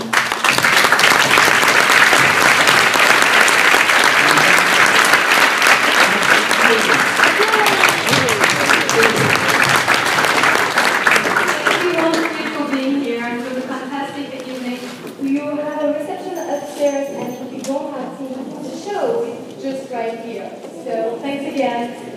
Upstairs, and if you don't have seen the show, it's just right here. So thanks again.